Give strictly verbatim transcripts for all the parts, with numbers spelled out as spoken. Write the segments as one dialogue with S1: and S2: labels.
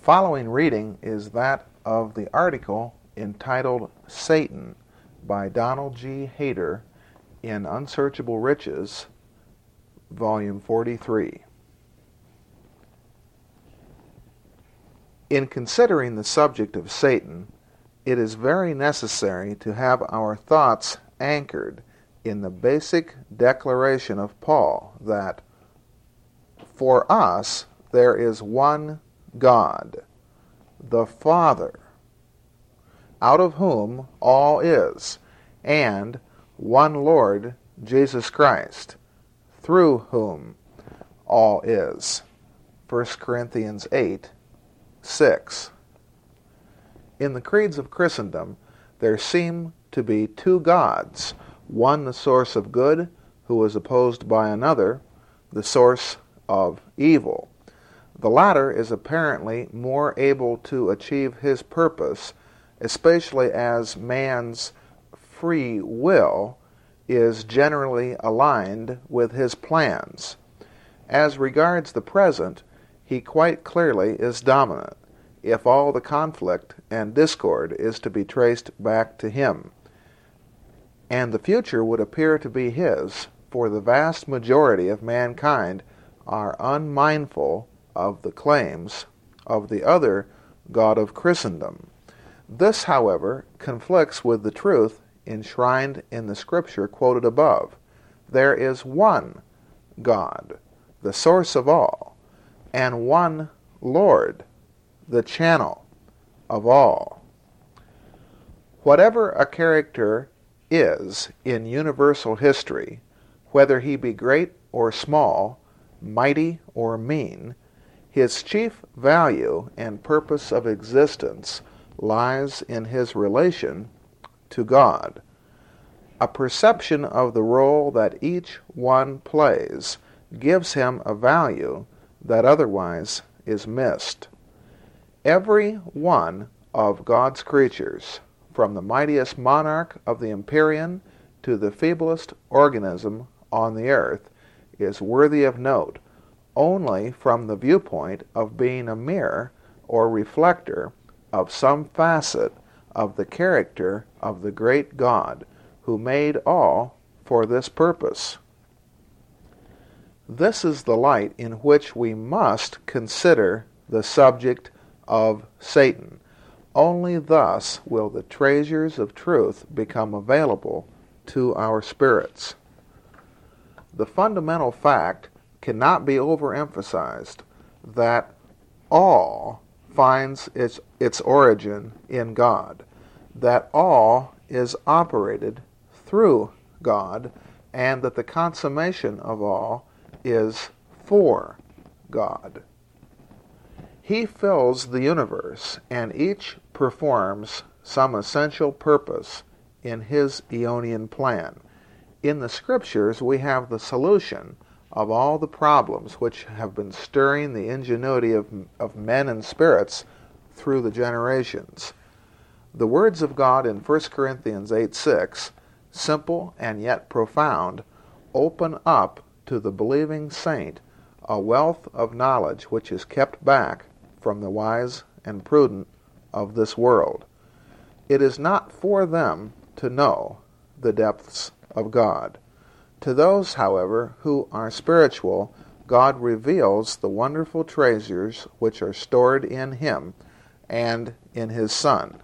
S1: following reading is that of the article entitled Satan by Donald G. Hayter in Unsearchable Riches, Volume forty-three. In considering the subject of Satan, it is very necessary to have our thoughts anchored in the basic declaration of Paul that, for us, there is one God, the Father, out of whom all is, and one Lord, Jesus Christ, through whom all is. First Corinthians eight, six. In the creeds of Christendom, there seem to be two gods, one the source of good, who is opposed by another, the source of evil. The latter is apparently more able to achieve his purpose, especially as man's free will is generally aligned with his plans. As regards the present, he quite clearly is dominant, if all the conflict and discord is to be traced back to him. And the future would appear to be his, for the vast majority of mankind are unmindful of the claims of the other God of Christendom. This, however, conflicts with the truth enshrined in the scripture quoted above. There is one God, the source of all, and one Lord, the channel of all. Whatever a character is in universal history, whether he be great or small, mighty or mean, his chief value and purpose of existence lies in his relation to God. A perception of the role that each one plays gives him a value that otherwise is missed. Every one of God's creatures, from the mightiest monarch of the Empyrean to the feeblest organism on the earth, is worthy of note only from the viewpoint of being a mirror or reflector of some facet of the character of the great God who made all for this purpose. This is the light in which we must consider the subject of Satan. Only thus will the treasures of truth become available to our spirits. The fundamental fact cannot be overemphasized that all finds its, its origin in God, that all is operated through God, and that the consummation of all is for God. He fills the universe, and each performs some essential purpose in his Aeonian plan. In the Scriptures we have the solution of all the problems which have been stirring the ingenuity of, of men and spirits through the generations. The words of God in First Corinthians eight six, simple and yet profound, open up to the believing saint a wealth of knowledge which is kept back from the wise and prudent of this world. It is not for them to know the depths of God. To those, however, who are spiritual, God reveals the wonderful treasures which are stored in him and in his Son.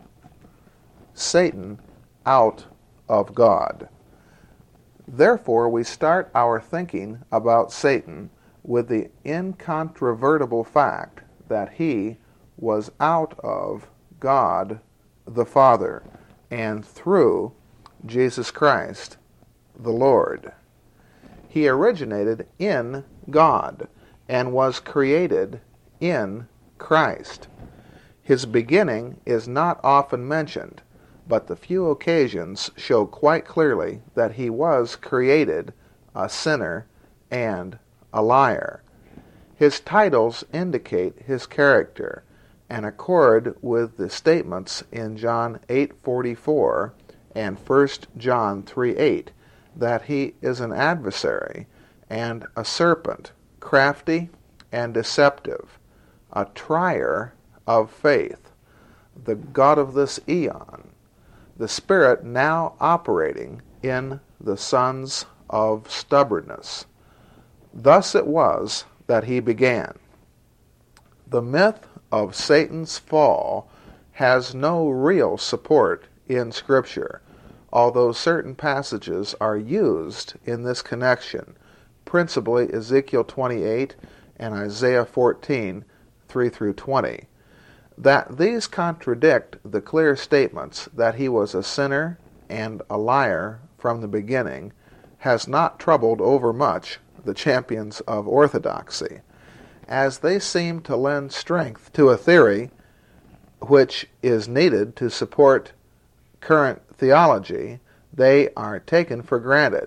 S1: Satan out of God. Therefore, we start our thinking about Satan with the incontrovertible fact that he was out of God the Father and through Jesus Christ the Lord. He originated in God and was created in Christ. His beginning is not often mentioned, but the few occasions show quite clearly that he was created a sinner and a liar. His titles indicate his character and accord with the statements in John eight forty-four and First John three eight that he is an adversary and a serpent, crafty and deceptive, a trier of faith, the God of this eon, the Spirit now operating in the sons of stubbornness. Thus it was that he began. The myth of Satan's fall has no real support in Scripture, although certain passages are used in this connection, principally Ezekiel twenty-eight and Isaiah fourteen, three through twenty. That these contradict the clear statements that he was a sinner and a liar from the beginning has not troubled overmuch the champions of orthodoxy, as they seem to lend strength to a theory which is needed to support current theology. They are taken for granted.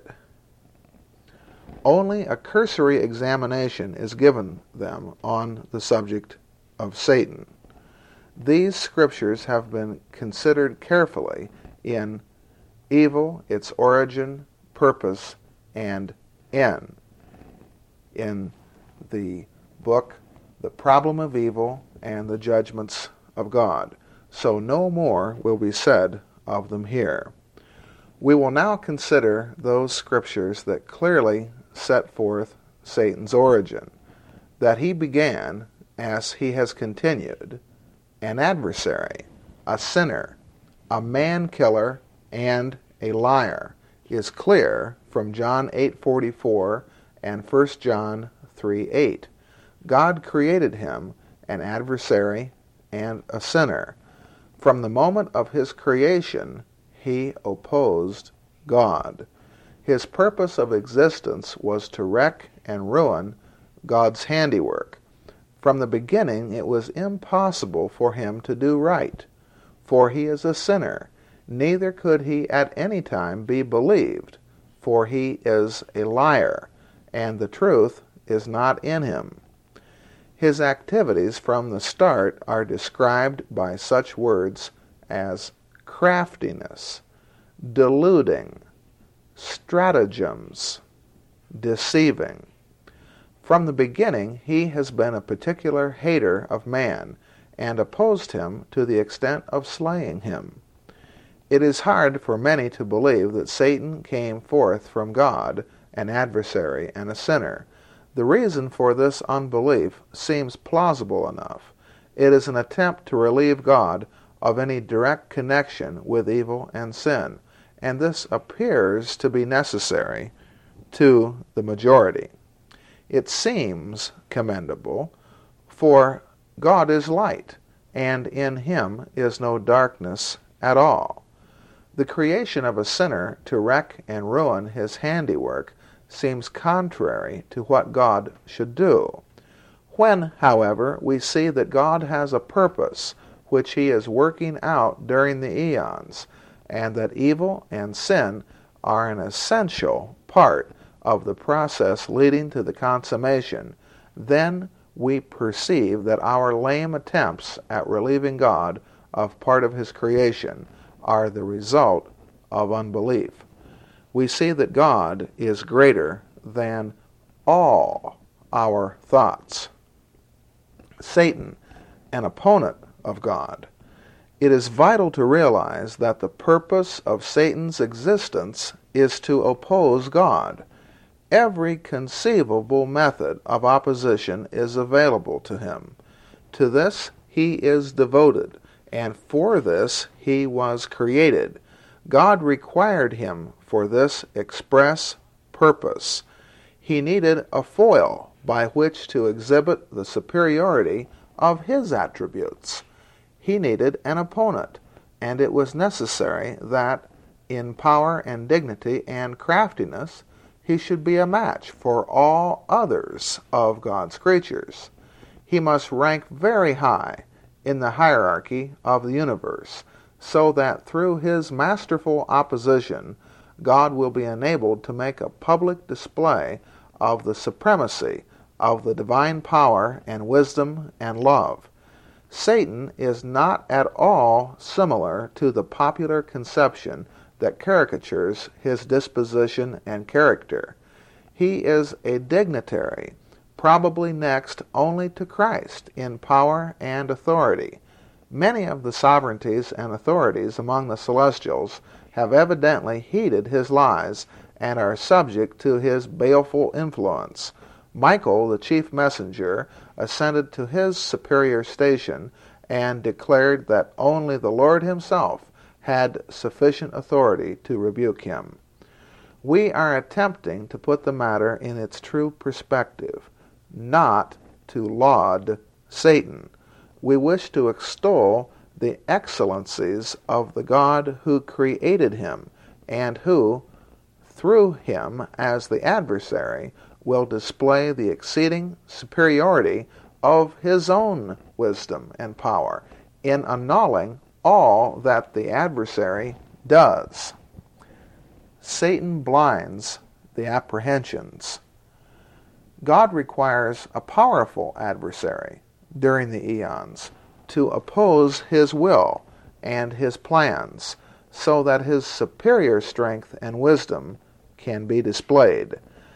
S1: Only a cursory examination is given them on the subject of Satan. These scriptures have been considered carefully in Evil, Its Origin, Purpose, and End, in the book The Problem of Evil and the Judgments of God, so no more will be said of them here. We will now consider those scriptures that clearly set forth Satan's origin, that he began, as he has continued, an adversary, a sinner, a man-killer, and a liar, is clear from John eight forty-four and First John three eight. God created him an adversary and a sinner. From the moment of his creation, he opposed God. His purpose of existence was to wreck and ruin God's handiwork. From the beginning, it was impossible for him to do right, for he is a sinner. Neither could he at any time be believed, for he is a liar, and the truth is not in him. His activities from the start are described by such words as craftiness, deluding, stratagems, deceiving. From the beginning, he has been a particular hater of man, and opposed him to the extent of slaying him. It is hard for many to believe that Satan came forth from God, an adversary and a sinner. The reason for this unbelief seems plausible enough. It is an attempt to relieve God of any direct connection with evil and sin, and this appears to be necessary to the majority. It seems commendable, for God is light, and in him is no darkness at all. The creation of a sinner to wreck and ruin his handiwork seems contrary to what God should do. When, however, we see that God has a purpose which he is working out during the eons, and that evil and sin are an essential part of the process leading to the consummation, then we perceive that our lame attempts at relieving God of part of his creation are the result of unbelief. We see that God is greater than all our thoughts. Satan, an opponent of God. It is vital to realize that the purpose of Satan's existence is to oppose God. Every conceivable method of opposition is available to him. To this he is devoted, and for this he was created. God required him for this express purpose. He needed a foil by which to exhibit the superiority of his attributes. He needed an opponent, and it was necessary that in power and dignity and craftiness he should be a match for all others of God's creatures. He must rank very high in the hierarchy of the universe, so that through his masterful opposition, God will be enabled to make a public display of the supremacy of the divine power and wisdom and love. Satan is not at all similar to the popular conception that caricatures his disposition and character. He is a dignitary probably next only to Christ in power and authority. Many of the sovereignties and authorities among the celestials have evidently heeded his lies and are subject to his baleful influence. Michael, the chief messenger, ascended to his superior station and declared that only the Lord himself had sufficient authority to rebuke him. We are attempting to put the matter in its true perspective, not to laud Satan. We wish to extol the excellencies of the God who created him, and who, through him as the adversary, will display the exceeding superiority of his own wisdom and power in annulling all that the adversary does. Satan blinds the apprehensions. God requires a powerful adversary during the eons to oppose his will and his plans, so that his superior strength and wisdom can be displayed.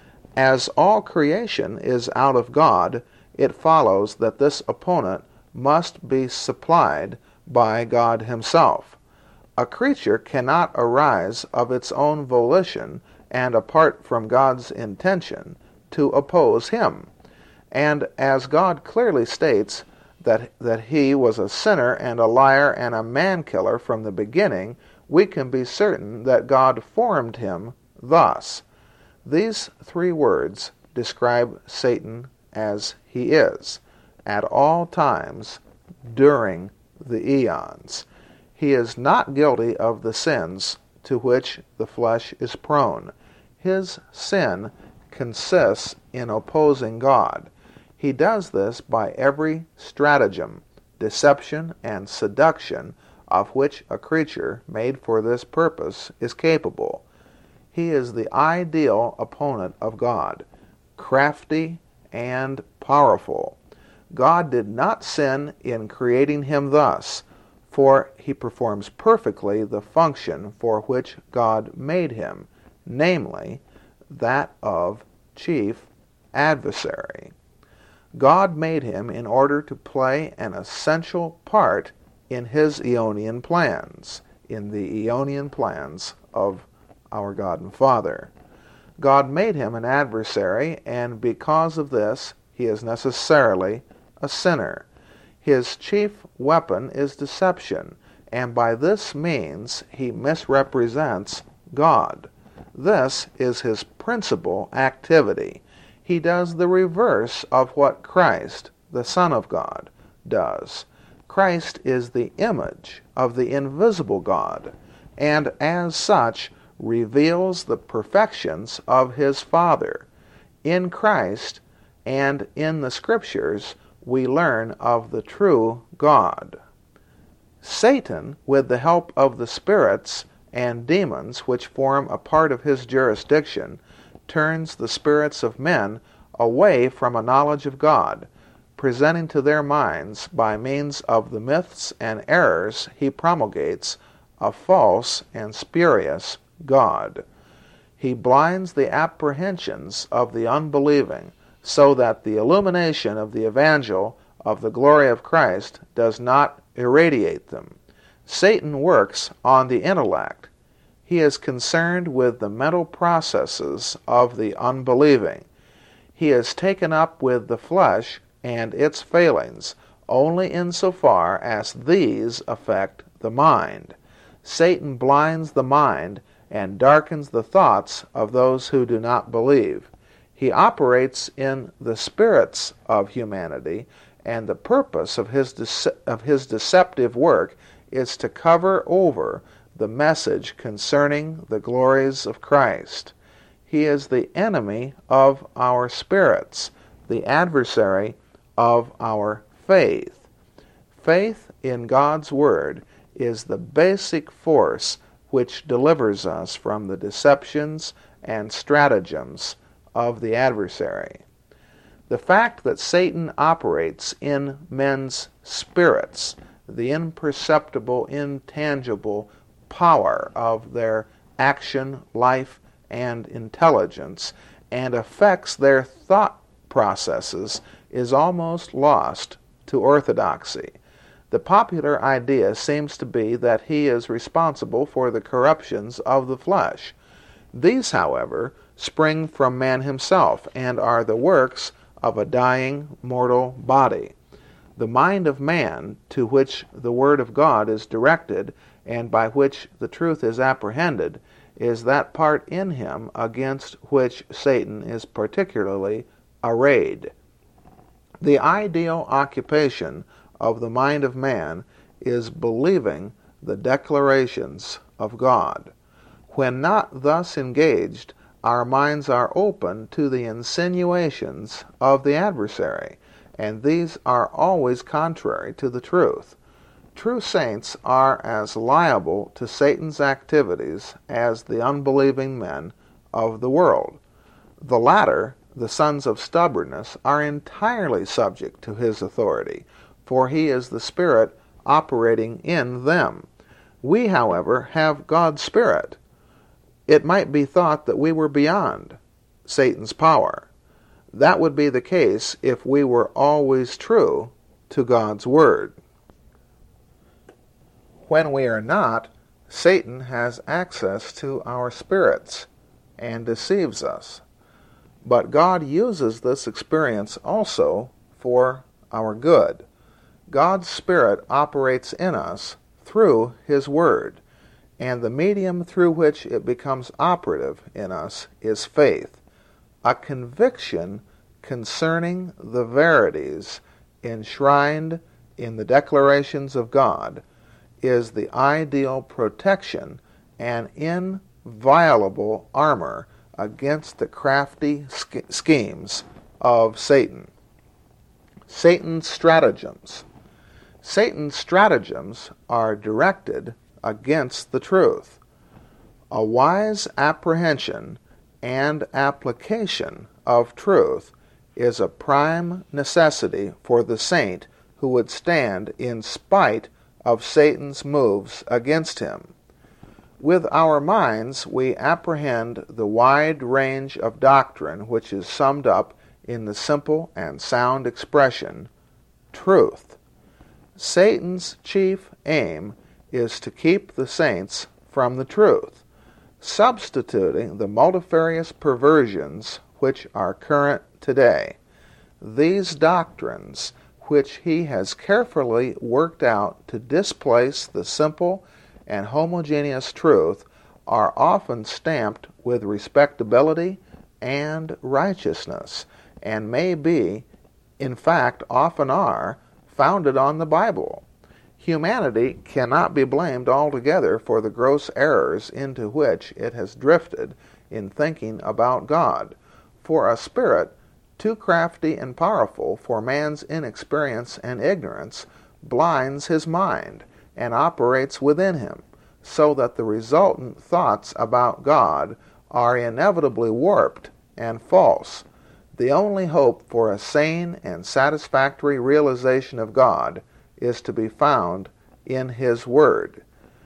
S1: As all creation is out of God, it follows that this opponent must be supplied by God himself. A creature cannot arise of its own volition and apart from God's intention to oppose him. And as God clearly states that, that he was a sinner and a liar and a man-killer from the beginning, we can be certain that God formed him thus. These three words describe Satan as he is, at all times during the eons. He is not guilty of the sins to which the flesh is prone. His sin consists in opposing God. He does this by every stratagem, deception, and seduction of which a creature made for this purpose is capable. He is the ideal opponent of God, crafty and powerful. God did not sin in creating him thus, for he performs perfectly the function for which God made him, namely, that of chief adversary. God made him in order to play an essential part in his Aeonian plans, in the Aeonian plans of our God and Father. God made him an adversary, and because of this, he is necessarily a sinner. His chief weapon is deception, and by this means he misrepresents God. This is his principal activity. He does the reverse of what Christ, the Son of God, does. Christ is the image of the invisible God, and as such reveals the perfections of his Father. In Christ and in the Scriptures we learn of the true God. Satan, with the help of the spirits and demons which form a part of his jurisdiction, turns the spirits of men away from a knowledge of God, presenting to their minds, by means of the myths and errors he promulgates, a false and spurious God. He blinds the apprehensions of the unbelieving, so that the illumination of the evangel of the glory of Christ does not irradiate them. Satan works on the intellect. He is concerned with the mental processes of the unbelieving. He is taken up with the flesh and its failings only insofar as these affect the mind. Satan blinds the mind and darkens the thoughts of those who do not believe. He operates in the spirits of humanity, and the purpose of his dece- of his deceptive work is to cover over the message concerning the glories of Christ. He is the enemy of our spirits, the adversary of our faith. Faith in God's Word is the basic force which delivers us from the deceptions and stratagems of the adversary. The fact that Satan operates in men's spirits, the imperceptible, intangible power of their action, life, and intelligence, and affects their thought processes is almost lost to orthodoxy. The popular idea seems to be that he is responsible for the corruptions of the flesh. These, however, spring from man himself and are the works of a dying mortal body. The mind of man, to which the Word of God is directed and by which the truth is apprehended, is that part in him against which Satan is particularly arrayed. The ideal occupation of the mind of man is believing the declarations of God. When not thus engaged, our minds are open to the insinuations of the adversary, and these are always contrary to the truth. True saints are as liable to Satan's activities as the unbelieving men of the world. The latter, the sons of stubbornness, are entirely subject to his authority, for he is the Spirit operating in them. We, however, have God's Spirit. It might be thought that we were beyond Satan's power. That would be the case if we were always true to God's Word. When we are not, Satan has access to our spirits and deceives us. But God uses this experience also for our good. God's Spirit operates in us through His Word, and the medium through which it becomes operative in us is faith, a conviction concerning the verities enshrined in the declarations of God is the ideal protection and inviolable armor against the crafty sch- schemes of Satan. Satan's stratagems. Satan's stratagems are directed against the truth. A wise apprehension and application of truth is a prime necessity for the saint who would stand in spite of Satan's moves against him. With our minds, we apprehend the wide range of doctrine which is summed up in the simple and sound expression, truth. Satan's chief aim is to keep the saints from the truth, substituting the multifarious perversions which are current today. These doctrines, which he has carefully worked out to displace the simple and homogeneous truth, are often stamped with respectability and righteousness, and may be, in fact often are, founded on the Bible. Humanity cannot be blamed altogether for the gross errors into which it has drifted in thinking about God, for a spirit too crafty and powerful for man's inexperience and ignorance blinds his mind and operates within him, so that the resultant thoughts about God are inevitably warped and false. The only hope for a sane and satisfactory realization of God is to be found in His Word.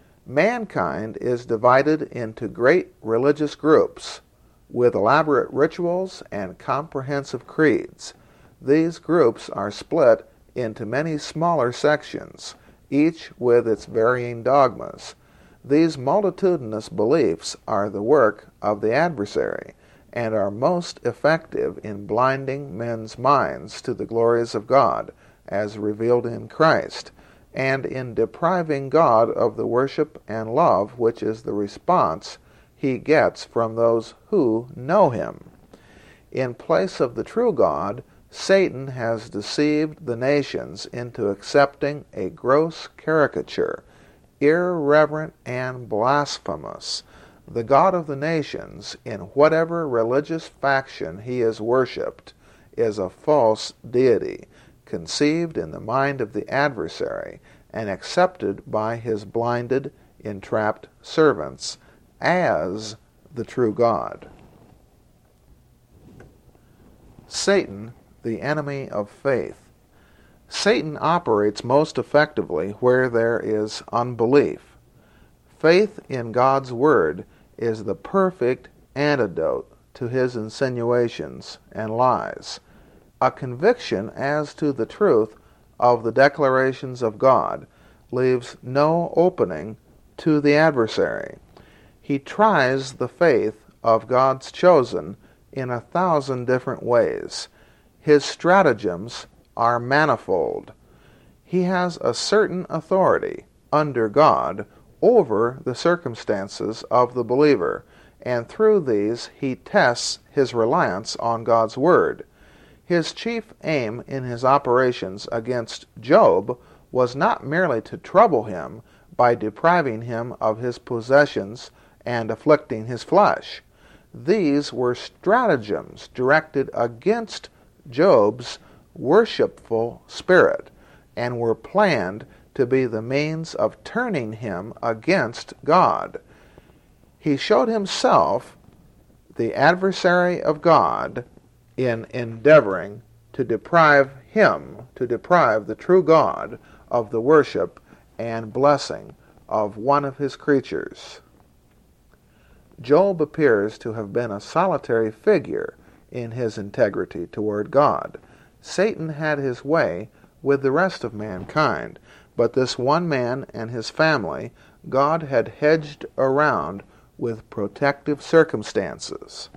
S1: Mankind is divided into great religious groups with elaborate rituals and comprehensive creeds. These groups are split into many smaller sections, each with its varying dogmas. These multitudinous beliefs are the work of the adversary, and are most effective in blinding men's minds to the glories of God, as revealed in Christ, and in depriving God of the worship and love which is the response He gets from those who know Him. In place of the true God, Satan has deceived the nations into accepting a gross caricature, irreverent and blasphemous. The God of the nations, in whatever religious faction he is worshipped, is a false deity, conceived in the mind of the adversary and accepted by his blinded, entrapped servants as the true God. Satan, the enemy of faith. Satan operates most effectively where there is unbelief. Faith in God's Word is the perfect antidote to his insinuations and lies. A conviction as to the truth of the declarations of God leaves no opening to the adversary. He tries the faith of God's chosen in a thousand different ways. His stratagems are manifold. He has a certain authority under God over the circumstances of the believer, and through these he tests his reliance on God's Word. His chief aim in his operations against Job was not merely to trouble him by depriving him of his possessions and afflicting his flesh. These were stratagems directed against Job's worshipful spirit, and were planned to be the means of turning him against God. He showed himself the adversary of God in endeavoring to deprive him, to deprive the true God of the worship and blessing of one of his creatures. Job appears to have been a solitary figure in his integrity toward God. Satan had his way with the rest of mankind, but this one man and his family God had hedged around with protective circumstances.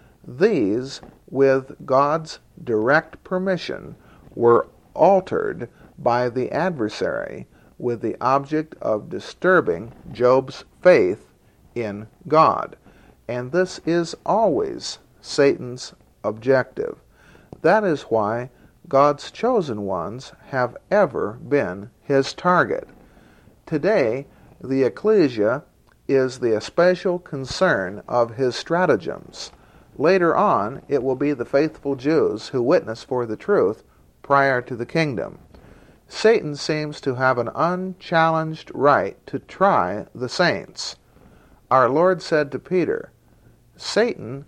S1: These, with God's direct permission, were altered by the adversary with the object of disturbing Job's faith in God. And this is always Satan's objective. That is why God's chosen ones have ever been his target. Today, the ecclesia is the especial concern of his stratagems. Later on, it will be the faithful Jews who witness for the truth prior to the kingdom. Satan seems to have an unchallenged right to try the saints. Our Lord said to Peter, "Satan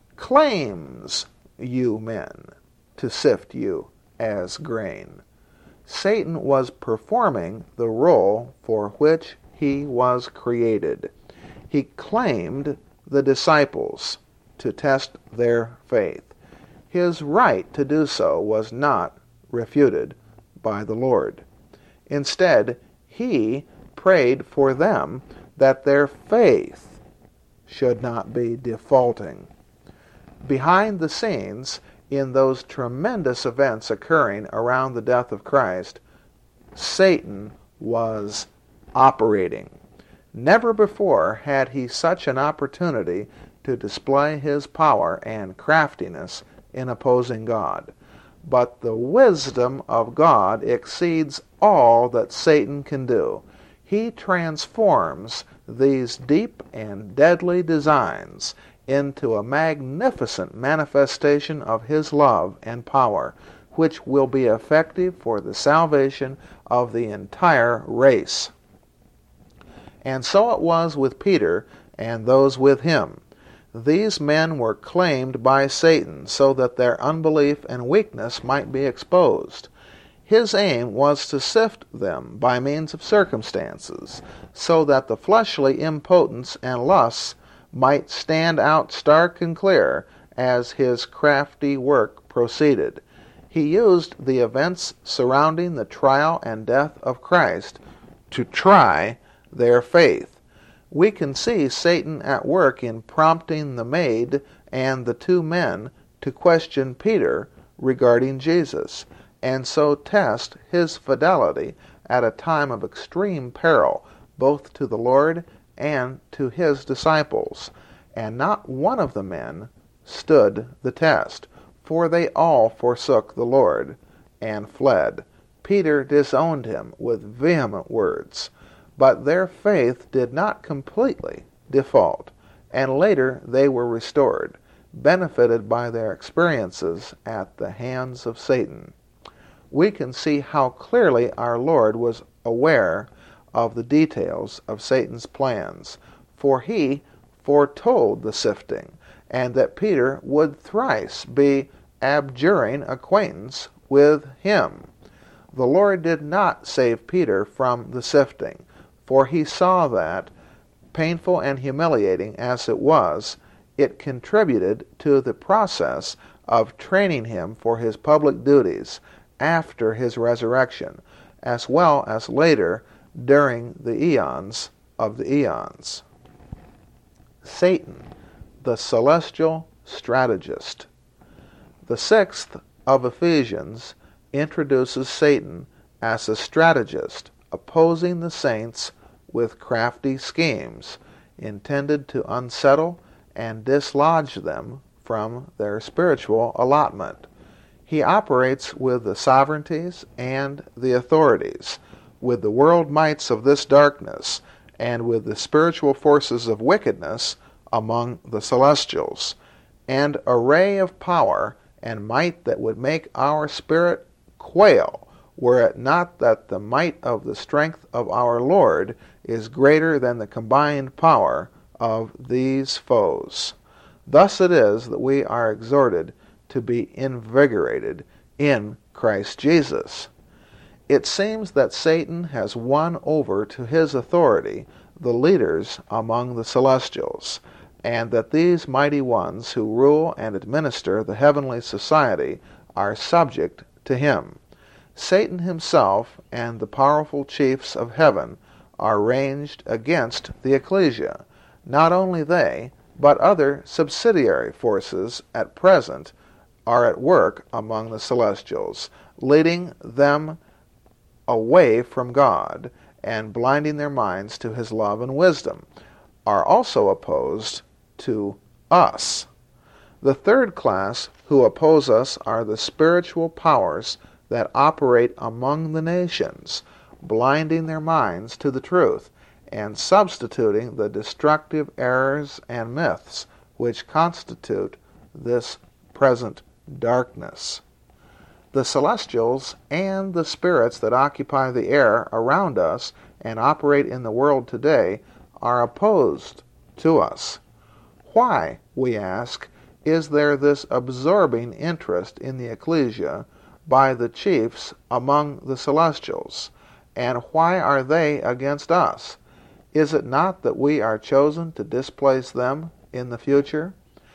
S1: claims you men to sift you as grain." Satan was performing the role for which he was created. He claimed the disciples to test their faith. His right to do so was not refuted by the Lord. Instead, he prayed for them that their faith should not be defaulting. Behind the scenes, in those tremendous events occurring around the death of Christ, Satan was operating. Never before had he such an opportunity to display his power and craftiness in opposing God. But the wisdom of God exceeds all that Satan can do. He transforms these deep and deadly designs into a magnificent manifestation of his love and power, which will be effective for the salvation of the entire race. And so it was with Peter and those with him. These men were claimed by Satan so that their unbelief and weakness might be exposed. His aim was to sift them by means of circumstances, so that the fleshly impotence and lusts might stand out stark and clear as his crafty work proceeded. He used the events surrounding the trial and death of Christ to try their faith. We can see Satan at work in prompting the maid and the two men to question Peter regarding Jesus, and so test his fidelity at a time of extreme peril, both to the Lord and to his disciples. And not one of the men stood the test, for they all forsook the Lord and fled. Peter disowned him with vehement words. But their faith did not completely default, and later they were restored, benefited by their experiences at the hands of Satan. We can see how clearly our Lord was aware of the details of Satan's plans, for he foretold the sifting, and that Peter would thrice be abjuring acquaintance with him. The Lord did not save Peter from the sifting, for he saw that, painful and humiliating as it was, it contributed to the process of training him for his public duties after his resurrection, as well as later during the eons of the eons. Satan, the celestial strategist. The sixth of Ephesians introduces Satan as a strategist, opposing the saints with crafty schemes intended to unsettle and dislodge them from their spiritual allotment. He operates with the sovereignties and the authorities, with the world mights of this darkness, and with the spiritual forces of wickedness among the celestials, and array of power and might that would make our spirit quail, were it not that the might of the strength of our Lord is greater than the combined power of these foes. Thus it is that we are exhorted to be invigorated in Christ Jesus. It seems that Satan has won over to his authority the leaders among the celestials, and that these mighty ones who rule and administer the heavenly society are subject to him. Satan himself and the powerful chiefs of heaven are ranged against the ecclesia. Not only they, but other subsidiary forces at present are at work among the celestials, leading them away from God and blinding their minds to his love and wisdom, are also opposed to us. The third class who oppose us are the spiritual powers that operate among the nations, blinding their minds to the truth and substituting the destructive errors and myths which constitute this present darkness. The celestials and the spirits that occupy the air around us and operate in the world today are opposed to us. Why, we ask, is there this absorbing interest in the ecclesia by the chiefs among the celestials, and why are they against us? Is it not that we are chosen to displace them in the future?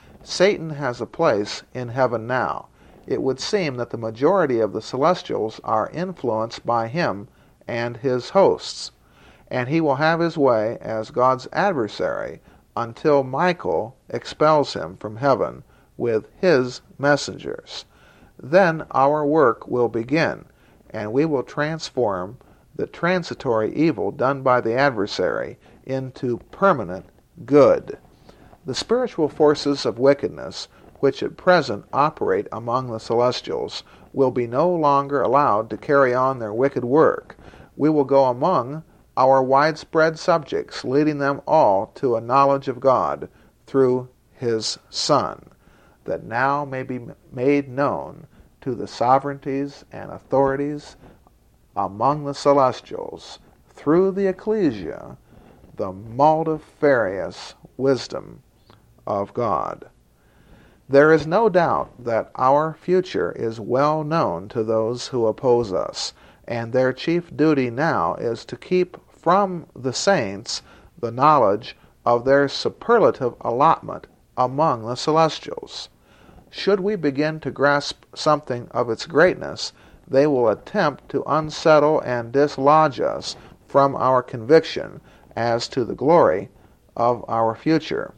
S1: Satan has a place in heaven now. It would seem that the majority of the celestials are influenced by him and his hosts, and he will have his way as God's adversary until Michael expels him from heaven with his messengers. Then our work will begin, and we will transform the transitory evil done by the adversary into permanent good. The spiritual forces of wickedness, which at present operate among the celestials, will be no longer allowed to carry on their wicked work. We will go among our widespread subjects, leading them all to a knowledge of God through his Son, that now may be made known to the sovereignties and authorities among the celestials, through the ecclesia, the multifarious wisdom of God. There is no doubt that our future is well known to those who oppose us, and their chief duty now is to keep from the saints the knowledge of their superlative allotment among the celestials. Should we begin to grasp something of its greatness, they will attempt to unsettle and dislodge us from our conviction as to the glory of our future.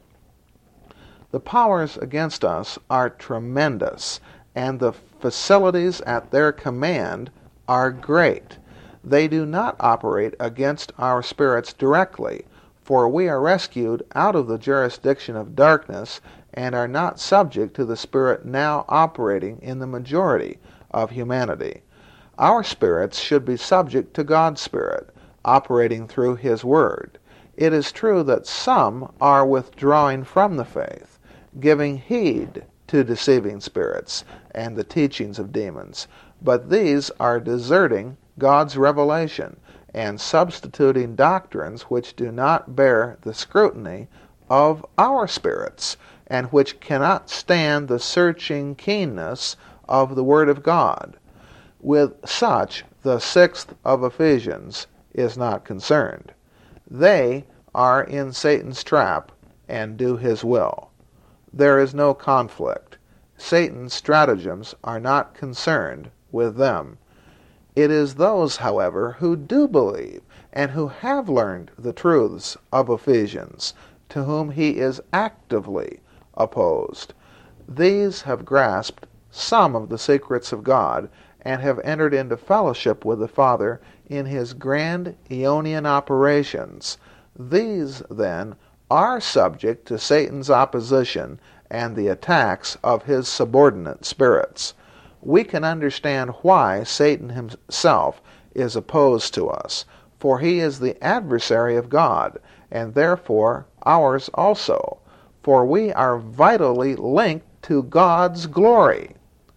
S1: The powers against us are tremendous, and the facilities at their command are great. They do not operate against our spirits directly, for we are rescued out of the jurisdiction of darkness and are not subject to the spirit now operating in the majority of humanity. Our spirits should be subject to God's Spirit, operating through his Word. It is true that some are withdrawing from the faith, giving heed to deceiving spirits and the teachings of demons, but these are deserting God's revelation and substituting doctrines which do not bear the scrutiny of our spirits and which cannot stand the searching keenness of the Word of God. With such, the sixth of Ephesians is not concerned. They are in Satan's trap and do his will. There is no conflict. Satan's stratagems are not concerned with them. It is those, however, who do believe and who have learned the truths of Ephesians, to whom he is actively opposed. These have grasped some of the secrets of God and have entered into fellowship with the Father in his grand Aeonian operations. These, then, are subject to Satan's opposition and the attacks of his subordinate spirits. We can understand why Satan himself is opposed to us, for he is the adversary of God, and therefore ours also, for we are vitally linked to God's glory.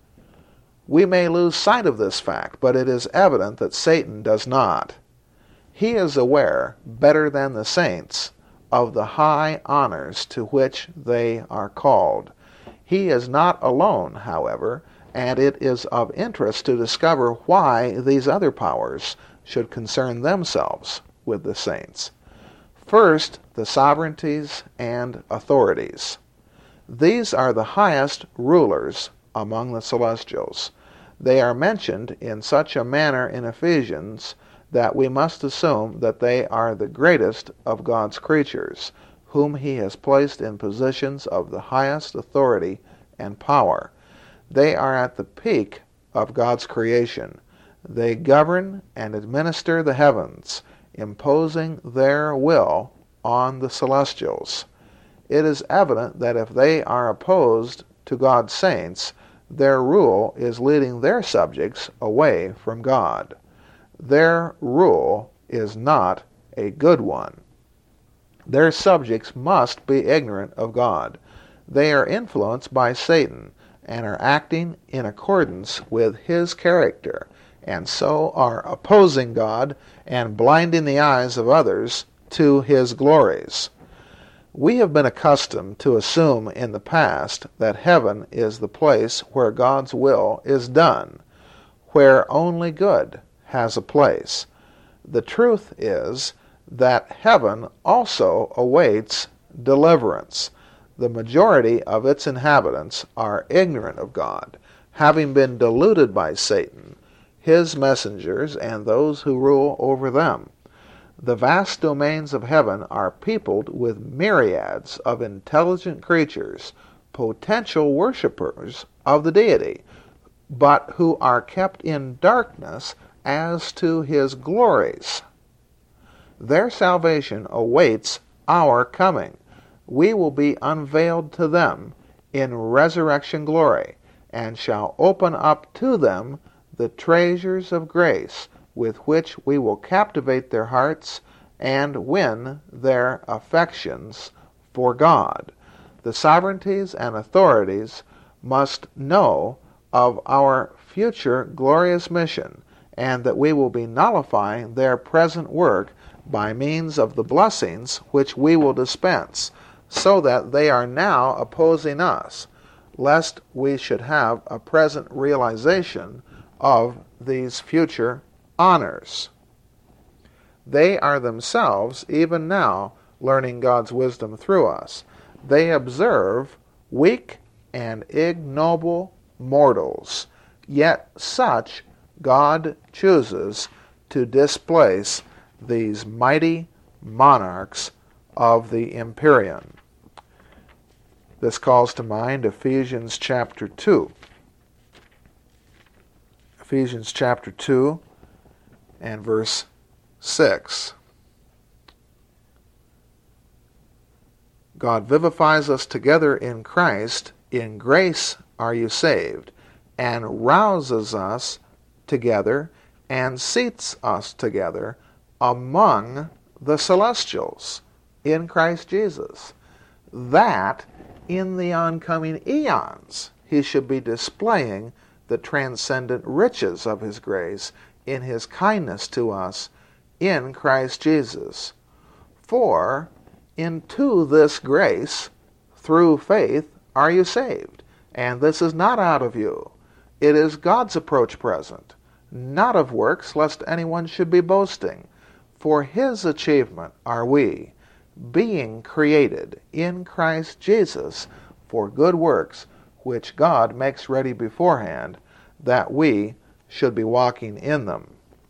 S1: We may lose sight of this fact, but it is evident that Satan does not. He is aware, better than the saints, of the high honors to which they are called. He is not alone, however, and it is of interest to discover why these other powers should concern themselves with the saints. First, the sovereignties and authorities. These are the highest rulers among the celestials. They are mentioned in such a manner in Ephesians that we must assume that they are the greatest of God's creatures, whom he has placed in positions of the highest authority and power. They are at the peak of God's creation. They govern and administer the heavens, imposing their will on the celestials. It is evident that if they are opposed to God's saints, their rule is leading their subjects away from God. Their rule is not a good one. Their subjects must be ignorant of God. They are influenced by Satan and are acting in accordance with his character, and so are opposing God and blinding the eyes of others to his glories. We have been accustomed to assume in the past that heaven is the place where God's will is done, where only good has a place. The truth is that heaven also awaits deliverance. The majority of its inhabitants are ignorant of God, having been deluded by Satan, his messengers, and those who rule over them. The vast domains of heaven are peopled with myriads of intelligent creatures, potential worshippers of the deity, but who are kept in darkness as to his glories. Their salvation awaits our coming. We will be unveiled to them in resurrection glory, and shall open up to them the treasures of grace with which we will captivate their hearts and win their affections for God. The sovereignties and authorities must know of our future glorious mission, and that we will be nullifying their present work by means of the blessings which we will dispense, so that they are now opposing us, lest we should have a present realization of these future honors. They are themselves, even now, learning God's wisdom through us. They observe weak and ignoble mortals, yet such God chooses to displace these mighty monarchs of the Empyrean. This calls to mind Ephesians chapter two. Ephesians chapter two and verse six. God vivifies us together in Christ. In grace are you saved, and rouses us together and seats us together among the celestials in Christ Jesus, that in the oncoming eons he should be displaying the transcendent riches of his grace in his kindness to us in Christ Jesus. For into this grace, through faith, are you saved, and this is not out of you. It is God's approach present, not of works, lest anyone should be boasting. For his achievement are we, being created in Christ Jesus for good works, which God makes ready beforehand, that we should be walking in them.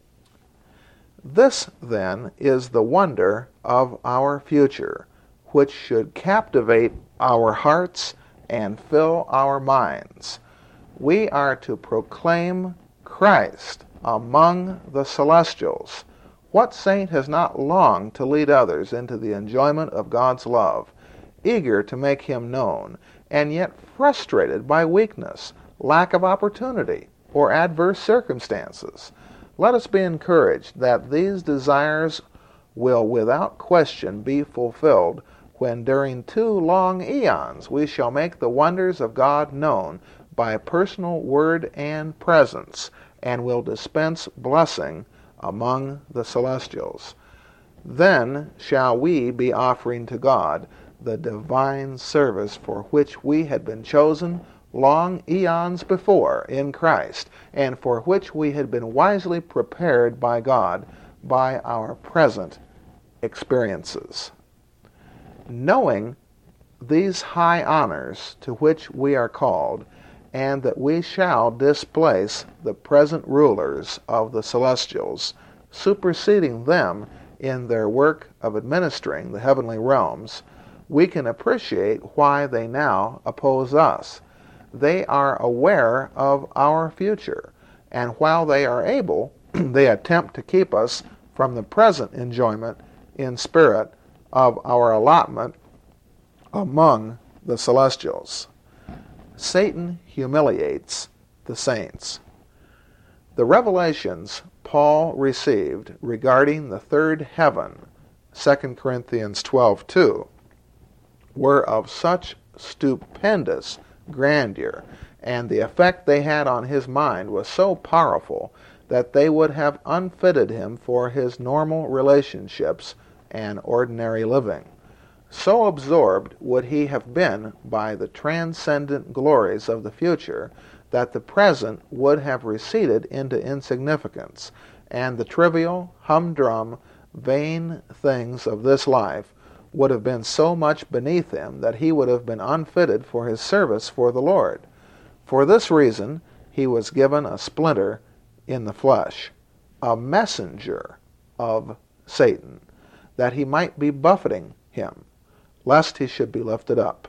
S1: This, then, is the wonder of our future, which should captivate our hearts and fill our minds. We are to proclaim Christ among the celestials. What saint has not longed to lead others into the enjoyment of God's love, eager to make Him known, and yet frustrated by weakness, lack of opportunity, or adverse circumstances? Let us be encouraged that these desires will without question be fulfilled when during two long eons we shall make the wonders of God known by personal word and presence, and will dispense blessing among the celestials. Then shall we be offering to God the divine service for which we had been chosen long eons before in Christ, and for which we had been wisely prepared by God by our present experiences. Knowing these high honors to which we are called, and that we shall displace the present rulers of the celestials, superseding them in their work of administering the heavenly realms, we can appreciate why they now oppose us. They are aware of our future, and while they are able, they attempt to keep us from the present enjoyment in spirit of our allotment among the celestials. Satan humiliates the saints. The revelations Paul received regarding the third heaven, Second Corinthians twelve two, were of such stupendous grandeur, and the effect they had on his mind was so powerful that they would have unfitted him for his normal relationships and ordinary living. So absorbed would he have been by the transcendent glories of the future that the present would have receded into insignificance, and the trivial, humdrum, vain things of this life would have been so much beneath him that he would have been unfitted for his service for the Lord. For this reason he was given a splinter in the flesh, a messenger of Satan, that he might be buffeting him, lest he should be lifted up.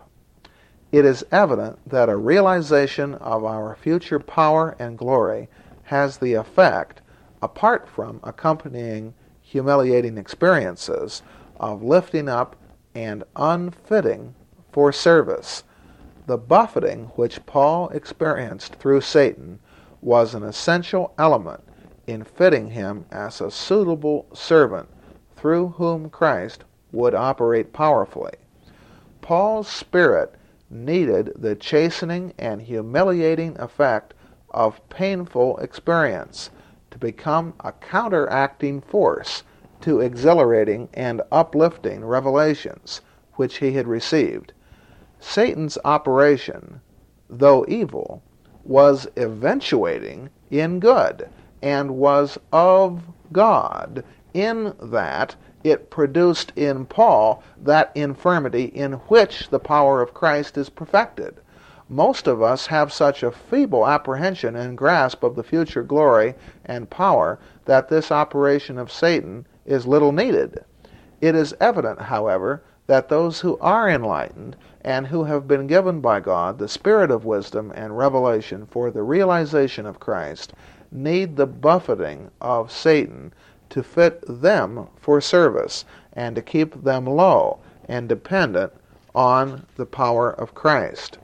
S1: It is evident that a realization of our future power and glory has the effect, apart from accompanying humiliating experiences, of lifting up and unfitting for service. The buffeting which Paul experienced through Satan was an essential element in fitting him as a suitable servant through whom Christ would operate powerfully. Paul's spirit needed the chastening and humiliating effect of painful experience to become a counteracting force to exhilarating and uplifting revelations which he had received. Satan's operation, though evil, was eventuating in good, and was of God, in that it produced in Paul that infirmity in which the power of Christ is perfected. Most of us have such a feeble apprehension and grasp of the future glory and power that this operation of Satan is little needed. It is evident, however, that those who are enlightened and who have been given by God the spirit of wisdom and revelation for the realization of Christ need the buffeting of Satan to fit them for service and to keep them low and dependent on the power of Christ.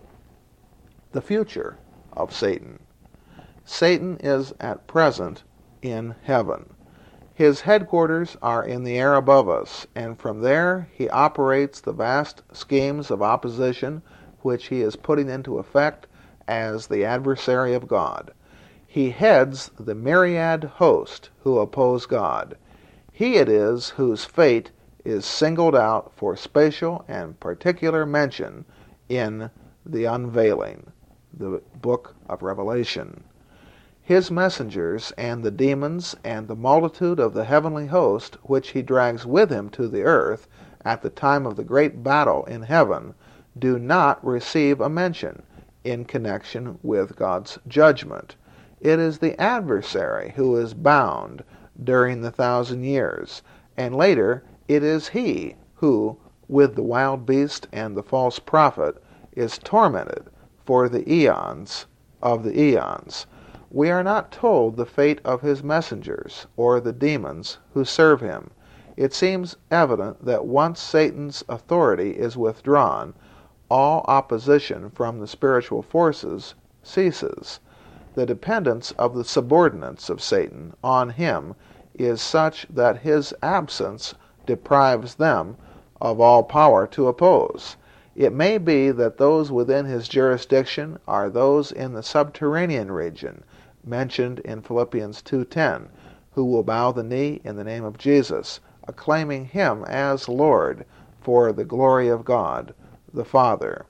S1: The future of Satan. Satan is at present in heaven. His headquarters are in the air above us, and from there he operates the vast schemes of opposition which he is putting into effect as the adversary of God. He heads the myriad host who oppose God. He it is whose fate is singled out for special and particular mention in the unveiling, the book of Revelation. His messengers and the demons and the multitude of the heavenly host which he drags with him to the earth at the time of the great battle in heaven do not receive a mention in connection with God's judgment. It is the adversary who is bound during the thousand years, and later it is he who, with the wild beast and the false prophet, is tormented for the eons of the eons. We are not told the fate of his messengers or the demons who serve him. It seems evident that once Satan's authority is withdrawn, all opposition from the spiritual forces ceases. The dependence of the subordinates of Satan on him is such that his absence deprives them of all power to oppose. It may be that those within his jurisdiction are those in the subterranean region mentioned in Philippians two ten, who will bow the knee in the name of Jesus, acclaiming him as Lord for the glory of God the Father.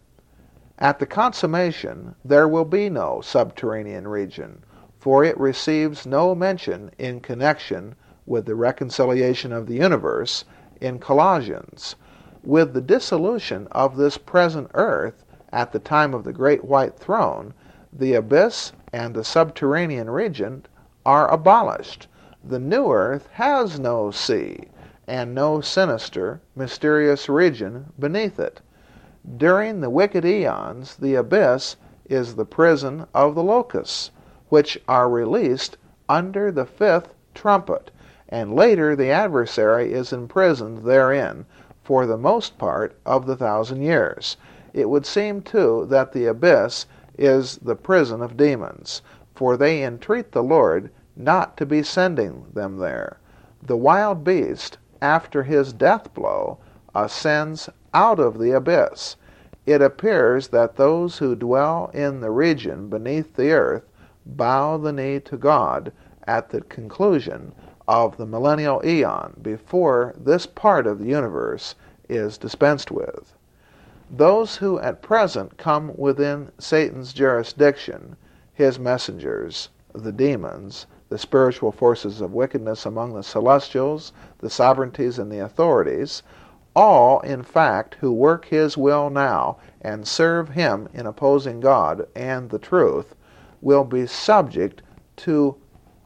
S1: At the consummation there will be no subterranean region, for it receives no mention in connection with the reconciliation of the universe in Colossians. With the dissolution of this present earth at the time of the great white throne, the abyss and the subterranean region are abolished. The new earth has no sea, and no sinister, mysterious region beneath it. During the wicked eons, the abyss is the prison of the locusts, which are released under the fifth trumpet, and later the adversary is imprisoned therein for the most part of the thousand years. It would seem, too, that the abyss is the prison of demons, for they entreat the Lord not to be sending them there. The wild beast, after his death blow, ascends out of the abyss. It appears that those who dwell in the region beneath the earth bow the knee to God at the conclusion of the millennial eon, before this part of the universe is dispensed with. Those who at present come within Satan's jurisdiction, his messengers, the demons, the spiritual forces of wickedness among the celestials, the sovereignties and the authorities, all, in fact, who work his will now and serve him in opposing God and the truth, will be subject to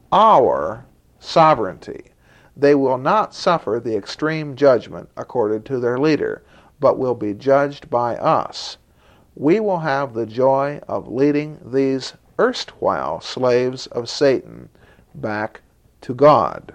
S1: our sovereignty. They will not suffer the extreme judgment accorded to their leader, but will be judged by us. We will have the joy of leading these erstwhile slaves of Satan back to God.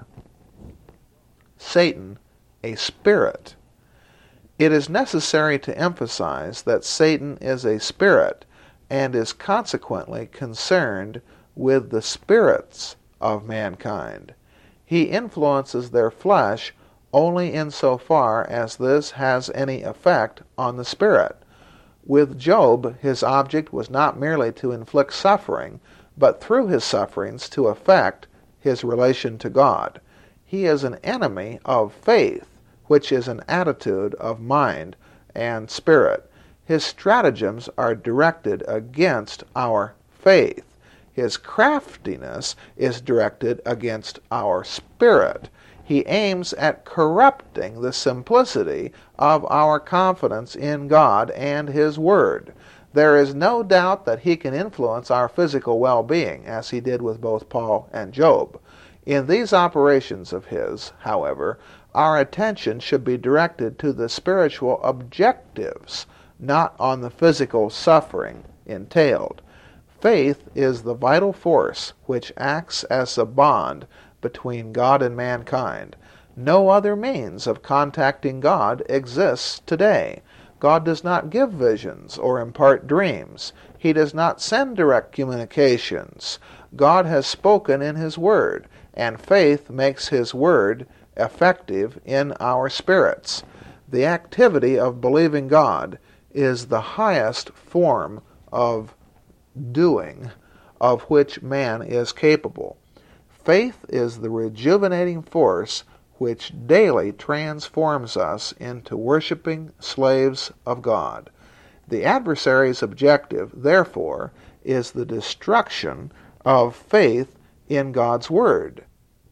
S1: Satan, a spirit. It is necessary to emphasize that Satan is a spirit and is consequently concerned with the spirits of mankind. He influences their flesh only insofar as this has any effect on the spirit. With Job, his object was not merely to inflict suffering, but through his sufferings to affect his relation to God. He is an enemy of faith, which is an attitude of mind and spirit. His stratagems are directed against our faith. His craftiness is directed against our spirit. He aims at corrupting the simplicity of our confidence in God and His Word. There is no doubt that he can influence our physical well-being, as he did with both Paul and Job. In these operations of his, however, our attention should be directed to the spiritual objectives, not on the physical suffering entailed. Faith is the vital force which acts as a bond between God and mankind. No other means of contacting God exists today. God does not give visions or impart dreams. He does not send direct communications. God has spoken in His Word, and faith makes His Word effective in our spirits. The activity of believing God is the highest form of doing of which man is capable. Faith is the rejuvenating force which daily transforms us into worshiping slaves of God. The adversary's objective, therefore, is the destruction of faith in God's Word.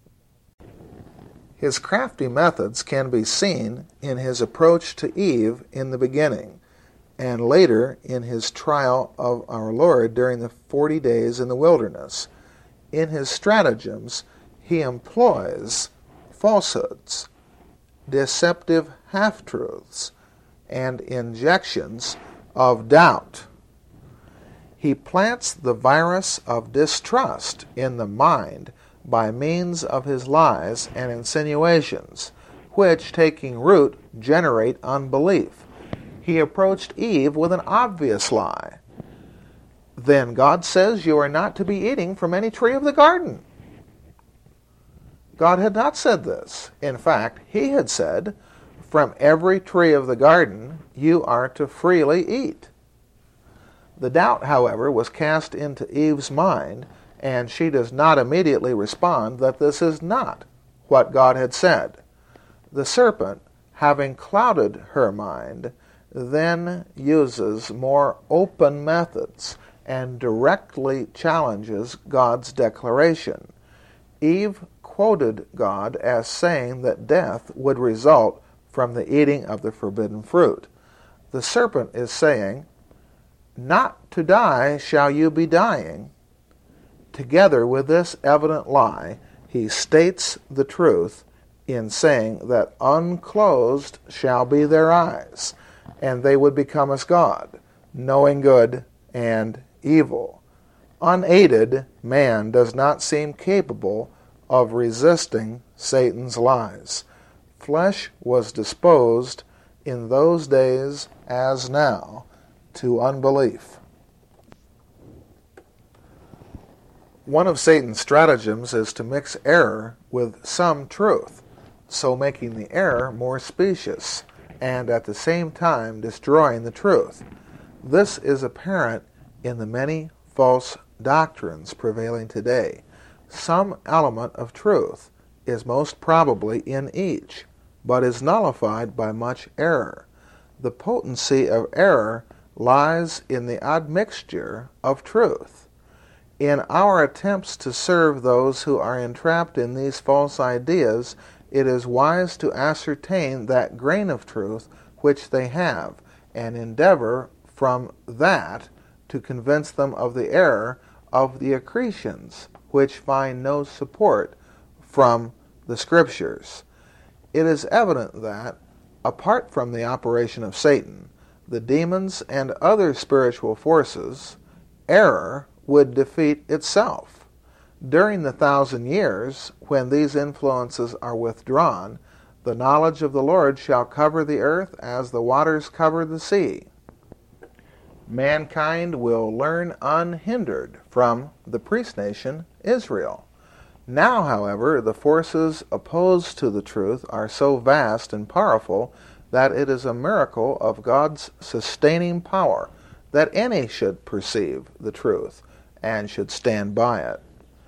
S1: His crafty methods can be seen in his approach to Eve in the beginning, and later in his trial of our Lord during the forty days in the wilderness. In his stratagems, he employs falsehoods, deceptive half-truths, and injections of doubt. He plants the virus of distrust in the mind by means of his lies and insinuations, which, taking root, generate unbelief. He approached Eve with an obvious lie. Then God says you are not to be eating from any tree of the garden. God had not said this. In fact, he had said, from every tree of the garden you are to freely eat. The doubt, however, was cast into Eve's mind, and she does not immediately respond that this is not what God had said. The serpent, having clouded her mind, then uses more open methods and directly challenges God's declaration. Eve quoted God as saying that death would result from the eating of the forbidden fruit. The serpent is saying, "Not to die shall you be dying." Together with this evident lie, he states the truth in saying that unclosed shall be their eyes, and they would become as God, knowing good and evil. Unaided, man does not seem capable of resisting Satan's lies. Flesh was disposed in those days, as now, to unbelief. One of Satan's stratagems is to mix error with some truth, so making the error more specious, and at the same time destroying the truth. This is apparent in the many false doctrines prevailing today. Some element of truth is most probably in each, but is nullified by much error. The potency of error lies in the admixture of truth. In our attempts to serve those who are entrapped in these false ideas, it is wise to ascertain that grain of truth which they have, and endeavor from that to convince them of the error of the accretions, which find no support from the Scriptures. It is evident that, apart from the operation of Satan, the demons and other spiritual forces, error would defeat itself. During the thousand years, when these influences are withdrawn, the knowledge of the Lord shall cover the earth as the waters cover the sea. Mankind will learn unhindered from the priest nation Israel. Now, however, the forces opposed to the truth are so vast and powerful that it is a miracle of God's sustaining power that any should perceive the truth and should stand by it.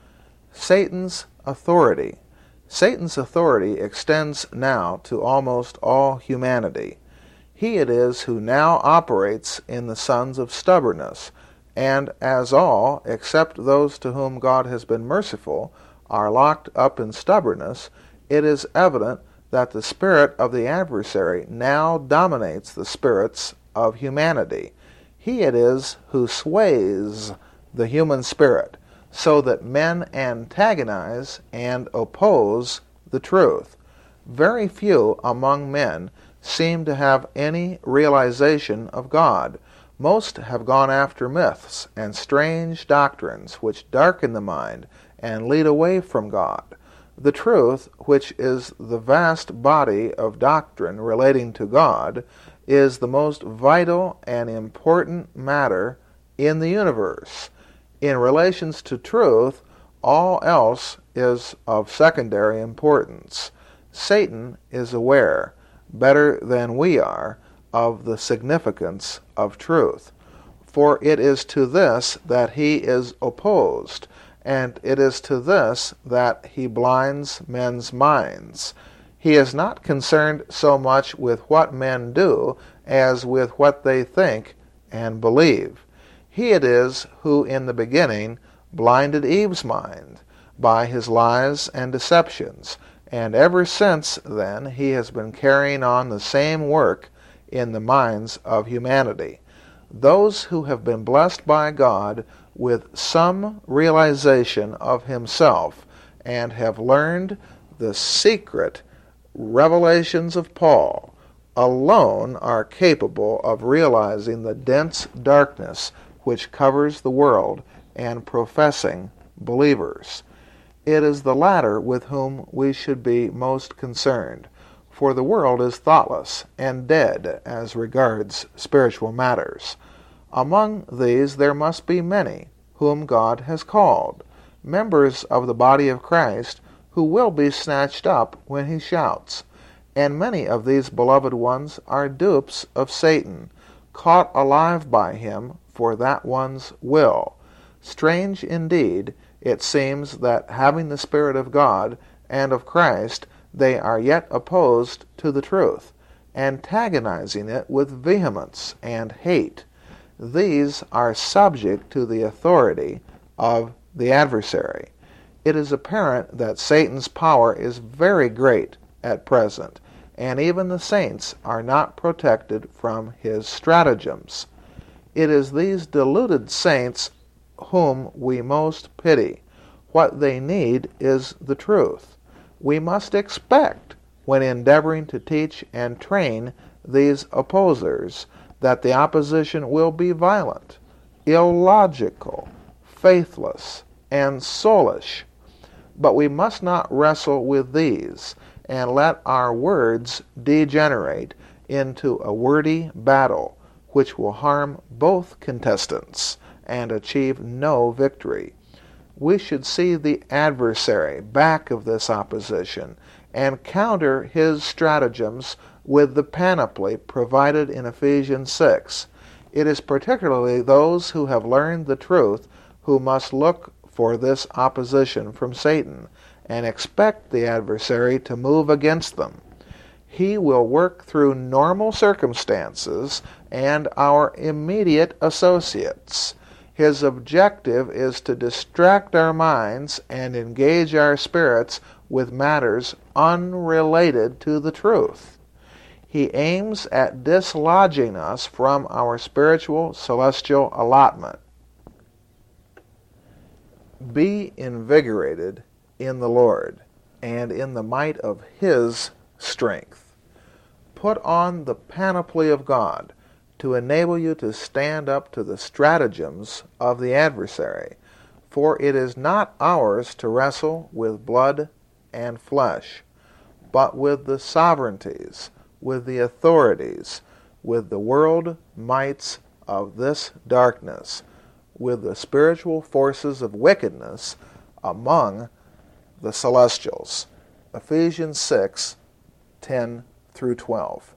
S1: Satan's authority. Satan's authority extends now to almost all humanity. He it is who now operates in the sons of stubbornness, and as all, except those to whom God has been merciful, are locked up in stubbornness, it is evident that the spirit of the adversary now dominates the spirits of humanity. He it is who sways the human spirit, so that men antagonize and oppose the truth. Very few among men seem to have any realization of God. Most have gone after myths and strange doctrines which darken the mind and lead away from God. The truth, which is the vast body of doctrine relating to God, is the most vital and important matter in the universe. In relations to truth, all else is of secondary importance. Satan is aware, better than we are, of the significance of truth. For it is to this that he is opposed, and it is to this that he blinds men's minds. He is not concerned so much with what men do as with what they think and believe. He it is who in the beginning blinded Eve's mind by his lies and deceptions, and ever since then he has been carrying on the same work in the minds of humanity. Those who have been blessed by God with some realization of himself and have learned the secret revelations of Paul alone are capable of realizing the dense darkness which covers the world and professing believers. It is the latter with whom we should be most concerned, for the world is thoughtless and dead as regards spiritual matters. Among these there must be many whom God has called, members of the body of Christ, who will be snatched up when he shouts. And many of these beloved ones are dupes of Satan, caught alive by him for that one's will. Strange indeed, it seems that having the Spirit of God and of Christ, they are yet opposed to the truth, antagonizing it with vehemence and hate. These are subject to the authority of the adversary. It is apparent that Satan's power is very great at present, and even the saints are not protected from his stratagems. It is these deluded saints whom we most pity. What they need is the truth. We must expect, when endeavoring to teach and train these opposers, that the opposition will be violent, illogical, faithless, and soulish. But we must not wrestle with these, and let our words degenerate into a wordy battle, which will harm both contestants and achieve no victory. We should see the adversary back of this opposition and counter his stratagems with the panoply provided in Ephesians six. It is particularly those who have learned the truth who must look for this opposition from Satan and expect the adversary to move against them. He will work through normal circumstances and our immediate associates. His objective is to distract our minds and engage our spirits with matters unrelated to the truth. He aims at dislodging us from our spiritual celestial allotment. Be invigorated in the Lord and in the might of his strength. Put on the panoply of God to enable you to stand up to the stratagems of the adversary, for it is not ours to wrestle with blood and flesh, but with the sovereignties, with the authorities, with the world mights of this darkness, with the spiritual forces of wickedness among the celestials. Ephesians six, ten through twelve.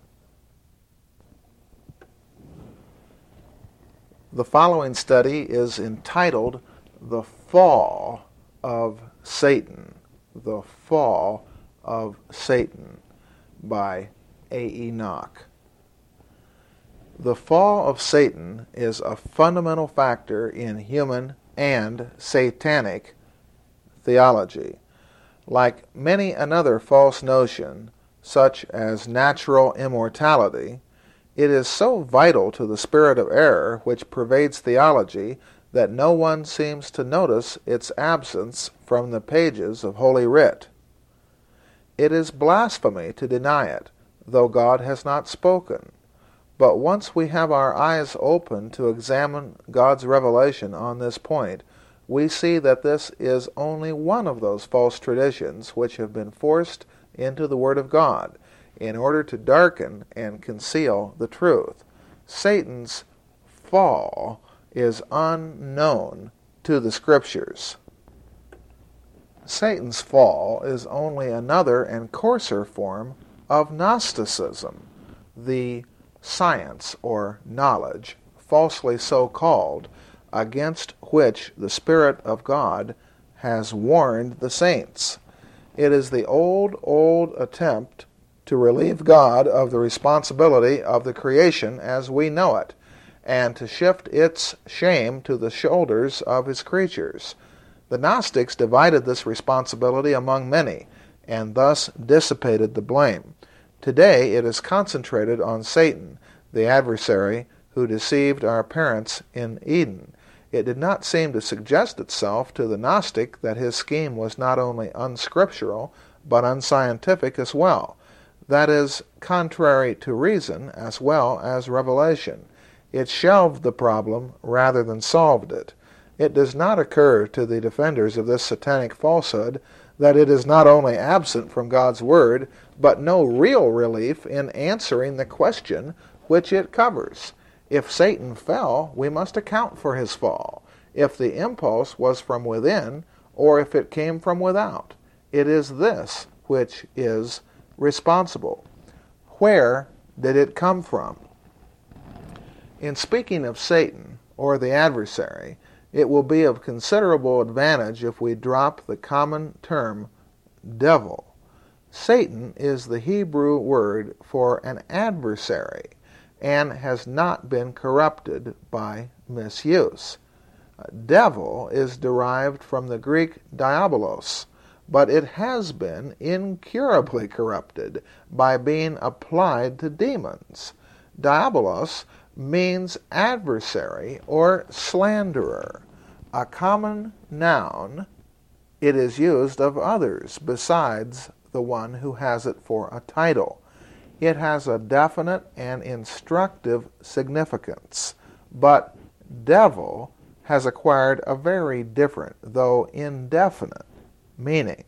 S1: The following study is entitled The Fall of Satan. The Fall of Satan by A. E. Nock. The fall of Satan is a fundamental factor in human and satanic theology. Like many another false notion, such as natural immortality, it is so vital to the spirit of error which pervades theology that no one seems to notice its absence from the pages of Holy Writ. It is blasphemy to deny it, though God has not spoken. But once we have our eyes open to examine God's revelation on this point, we see that this is only one of those false traditions which have been forced into the Word of God in order to darken and conceal the truth. Satan's fall is unknown to the Scriptures. Satan's fall is only another and coarser form of Gnosticism, the science or knowledge, falsely so called, against which the Spirit of God has warned the saints. It is the old, old attempt to relieve God of the responsibility of the creation as we know it, and to shift its shame to the shoulders of his creatures. The Gnostics divided this responsibility among many, and thus dissipated the blame. Today it is concentrated on Satan, the adversary, who deceived our parents in Eden. It did not seem to suggest itself to the Gnostic that his scheme was not only unscriptural, but unscientific as well. That is, contrary to reason as well as revelation. It shelved the problem rather than solved it. It does not occur to the defenders of this satanic falsehood that it is not only absent from God's Word, but no real relief in answering the question which it covers. If Satan fell, we must account for his fall, if the impulse was from within, or if it came from without. It is this which is responsible. Where did it come from? In speaking of Satan, or the adversary, it will be of considerable advantage if we drop the common term devil. Satan is the Hebrew word for an adversary, and has not been corrupted by misuse. Devil is derived from the Greek diabolos, but it has been incurably corrupted by being applied to demons. Diabolos means adversary or slanderer. A common noun, it is used of others besides the one who has it for a title. It has a definite and instructive significance, but devil has acquired a very different, though indefinite, meaning.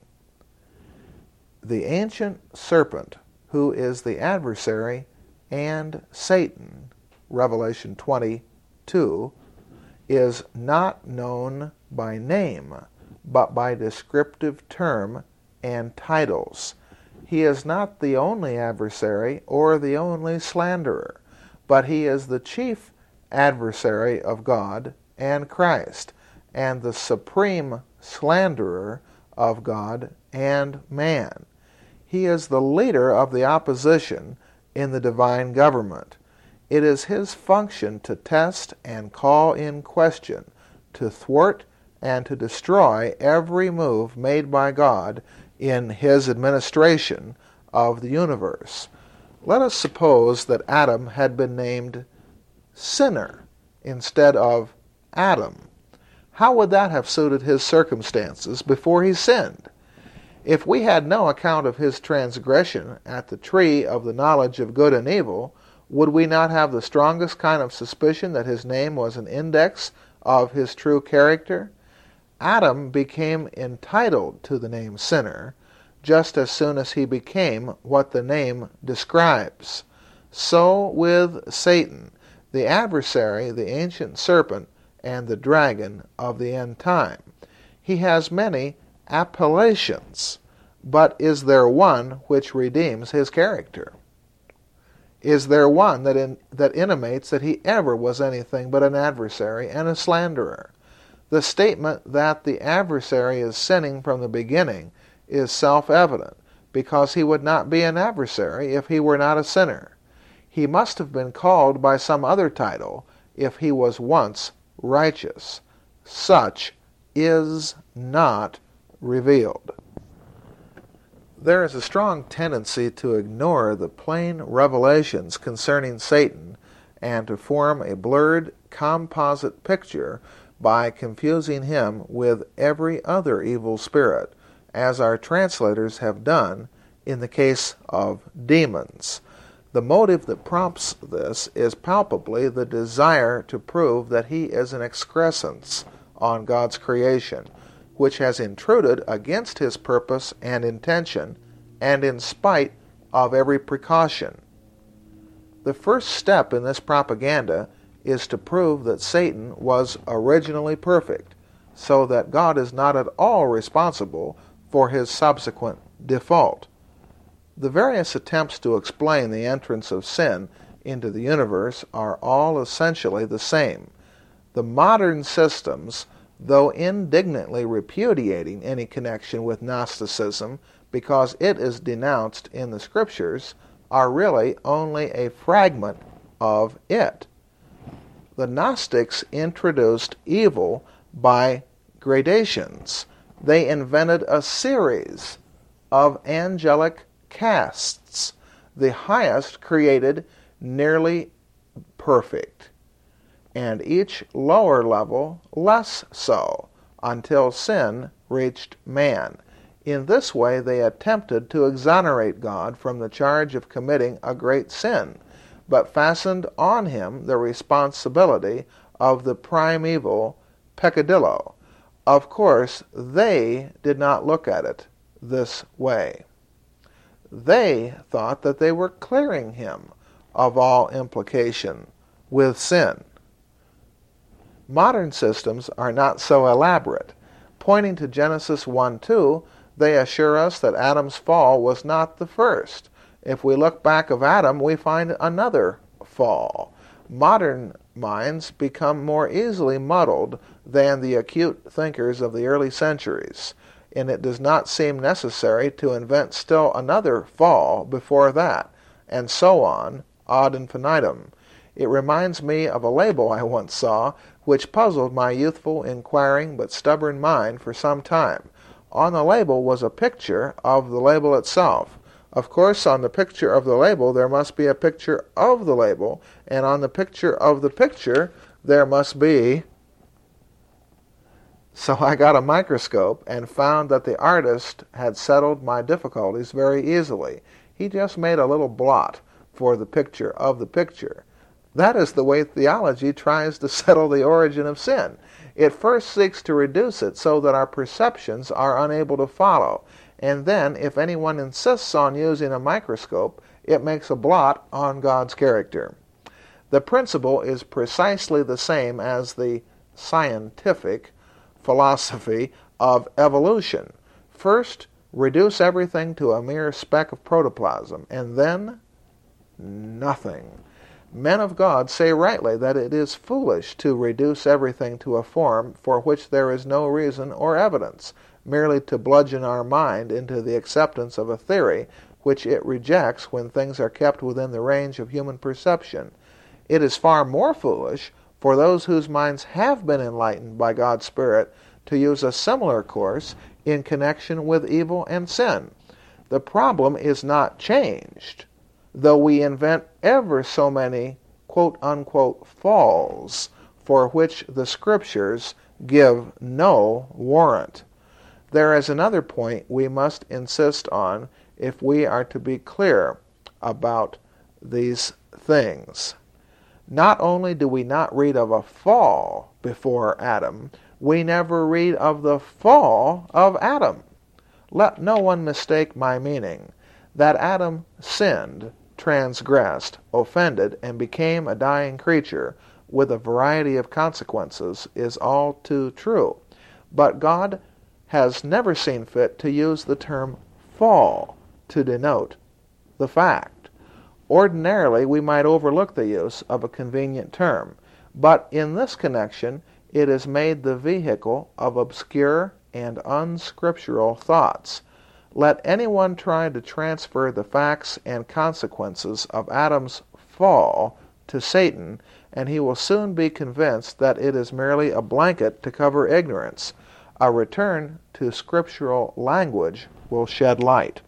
S1: The ancient serpent, who is the adversary, and Satan, Revelation twenty-two, is not known by name, but by descriptive term and titles. He is not the only adversary or the only slanderer, but he is the chief adversary of God and Christ, and the supreme slanderer of God and man. He is the leader of the opposition in the divine government. It is his function to test and call in question, to thwart and to destroy every move made by God in his administration of the universe. Let us suppose that Adam had been named Sinner instead of Adam. How would that have suited his circumstances before he sinned? If we had no account of his transgression at the tree of the knowledge of good and evil, would we not have the strongest kind of suspicion that his name was an index of his true character? Adam became entitled to the name sinner just as soon as he became what the name describes. So with Satan, the adversary, the ancient serpent, and the dragon of the end time. He has many appellations, but is there one which redeems his character? Is there one that, in, that intimates that he ever was anything but an adversary and a slanderer? The statement that the adversary is sinning from the beginning is self-evident, because he would not be an adversary if he were not a sinner. He must have been called by some other title if he was once righteous. Such is not revealed. There is a strong tendency to ignore the plain revelations concerning Satan and to form a blurred composite picture by confusing him with every other evil spirit, as our translators have done in the case of demons. The motive that prompts this is palpably the desire to prove that he is an excrescence on God's creation, which has intruded against his purpose and intention, and in spite of every precaution. The first step in this propaganda is to prove that Satan was originally perfect, so that God is not at all responsible for his subsequent default. The various attempts to explain the entrance of sin into the universe are all essentially the same. The modern systems, though indignantly repudiating any connection with Gnosticism because it is denounced in the Scriptures, are really only a fragment of it. The Gnostics introduced evil by gradations. They invented a series of angelic castes, the highest created nearly perfect, and each lower level less so, until sin reached man. In this way they attempted to exonerate God from the charge of committing a great sin, but fastened on him the responsibility of the primeval peccadillo. Of course, they did not look at it this way. They thought that they were clearing him of all implication with sin. Modern systems are not so elaborate. Pointing to Genesis one two, they assure us that Adam's fall was not the first. If we look back of Adam, we find another fall. Modern minds become more easily muddled than the acute thinkers of the early centuries, and it does not seem necessary to invent still another fall before that, and so on, ad infinitum. It reminds me of a label I once saw, which puzzled my youthful, inquiring, but stubborn mind for some time. On the label was a picture of the label itself. Of course, on the picture of the label there must be a picture of the label, and on the picture of the picture there must be... So I got a microscope and found that the artist had settled my difficulties very easily. He just made a little blot for the picture of the picture. That is the way theology tries to settle the origin of sin. It first seeks to reduce it so that our perceptions are unable to follow, and then, if anyone insists on using a microscope, it makes a blot on God's character. The principle is precisely the same as the scientific philosophy of evolution. First, reduce everything to a mere speck of protoplasm, and then nothing. Men of God say rightly that it is foolish to reduce everything to a form for which there is no reason or evidence, merely to bludgeon our mind into the acceptance of a theory which it rejects when things are kept within the range of human perception. It is far more foolish for those whose minds have been enlightened by God's Spirit to use a similar course in connection with evil and sin. The problem is not changed, though we invent ever so many quote-unquote falls for which the Scriptures give no warrant. There is another point we must insist on if we are to be clear about these things. Not only do we not read of a fall before Adam, we never read of the fall of Adam. Let no one mistake my meaning. That Adam sinned, transgressed, offended, and became a dying creature with a variety of consequences is all too true. But God has never seen fit to use the term fall to denote the fact. Ordinarily, we might overlook the use of a convenient term, but in this connection it is made the vehicle of obscure and unscriptural thoughts. Let anyone try to transfer the facts and consequences of Adam's fall to Satan, and he will soon be convinced that it is merely a blanket to cover ignorance. A return to scriptural language will shed light.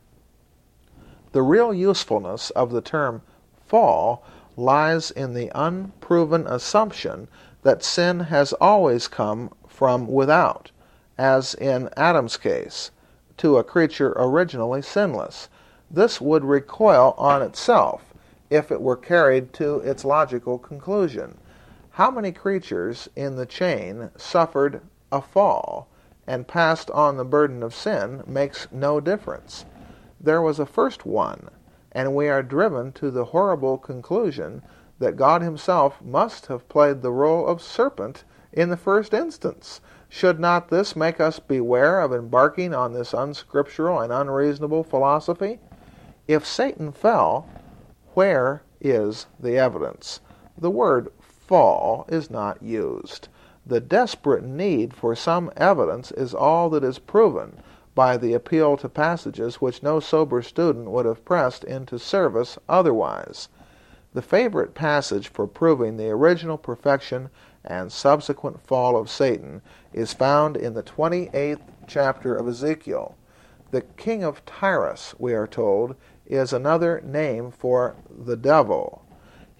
S1: The real usefulness of the term fall lies in the unproven assumption that sin has always come from without, as in Adam's case, to a creature originally sinless. This would recoil on itself if it were carried to its logical conclusion. How many creatures in the chain suffered a fall and passed on the burden of sin makes no difference. There was a first one, and we are driven to the horrible conclusion that God himself must have played the role of serpent in the first instance. Should not this make us beware of embarking on this unscriptural and unreasonable philosophy? If Satan fell, where is the evidence? The word fall is not used. The desperate need for some evidence is all that is proven by the appeal to passages which no sober student would have pressed into service otherwise. The favorite passage for proving the original perfection and subsequent fall of Satan is found in the twenty-eighth chapter of Ezekiel. The king of Tyrus, we are told, is another name for the devil.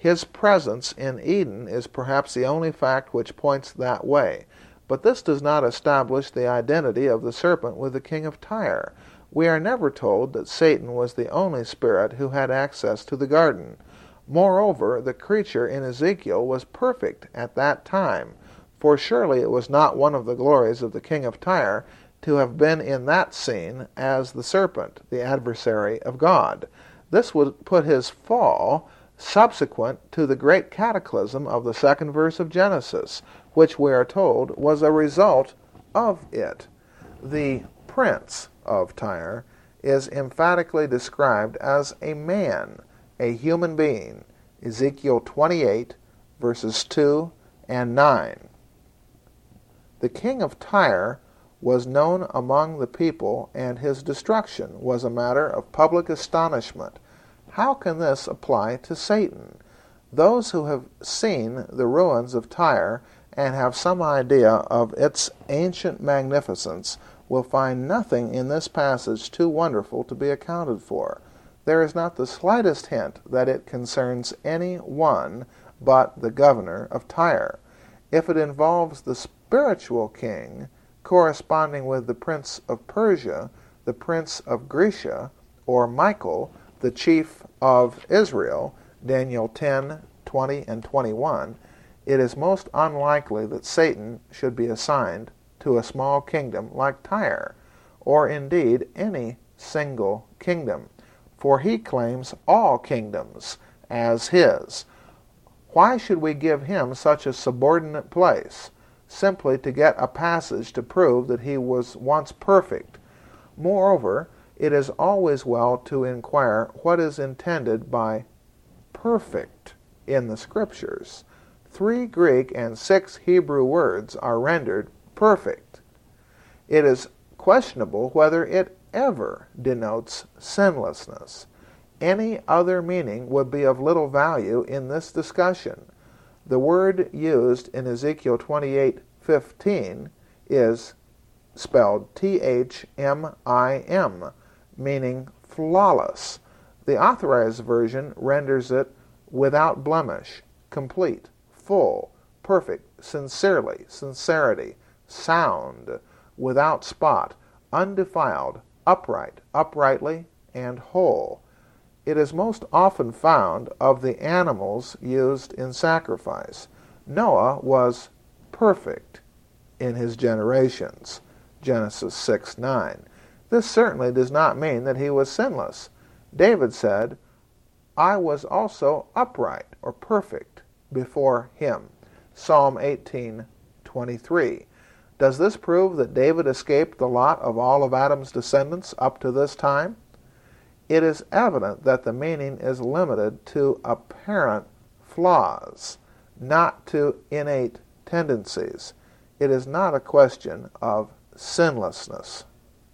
S1: His presence in Eden is perhaps the only fact which points that way. But this does not establish the identity of the serpent with the king of Tyre. We are never told that Satan was the only spirit who had access to the garden. Moreover, the creature in Ezekiel was perfect at that time, for surely it was not one of the glories of the king of Tyre to have been in that scene as the serpent, the adversary of God. This would put his fall subsequent to the great cataclysm of the second verse of Genesis, which we are told was a result of it. The prince of Tyre is emphatically described as a man, a human being, Ezekiel twenty-eight, verses two and nine. The king of Tyre was known among the people, and his destruction was a matter of public astonishment. How can this apply to Satan? Those who have seen the ruins of Tyre and have some idea of its ancient magnificence will find nothing in this passage too wonderful to be accounted for. There is not the slightest hint that it concerns any one but the governor of Tyre. If it involves the spiritual king, corresponding with the prince of Persia, the prince of Grecia, or Michael, the chief of Israel, Daniel ten, twenty, and twenty-one, it is most unlikely that Satan should be assigned to a small kingdom like Tyre, or indeed any single kingdom, for he claims all kingdoms as his. Why should we give him such a subordinate place, simply to get a passage to prove that he was once perfect? Moreover, it is always well to inquire what is intended by perfect in the Scriptures. Three Greek and six Hebrew words are rendered perfect. It is questionable whether it ever denotes sinlessness. Any other meaning would be of little value in this discussion. The word used in Ezekiel twenty-eight fifteen is spelled T H M I M, meaning flawless. The Authorized Version renders it without blemish, complete, full, perfect, sincerely, sincerity, sound, without spot, undefiled, upright, uprightly, and whole. It is most often found of the animals used in sacrifice. Noah was perfect in his generations, Genesis six nine. This certainly does not mean that he was sinless. David said, I was also upright, or perfect, before him, Psalm eighteen twenty-three. Does this prove that David escaped the lot of all of Adam's descendants up to this time? It is evident that the meaning is limited to apparent flaws, not to innate tendencies. It is not a question of sinlessness.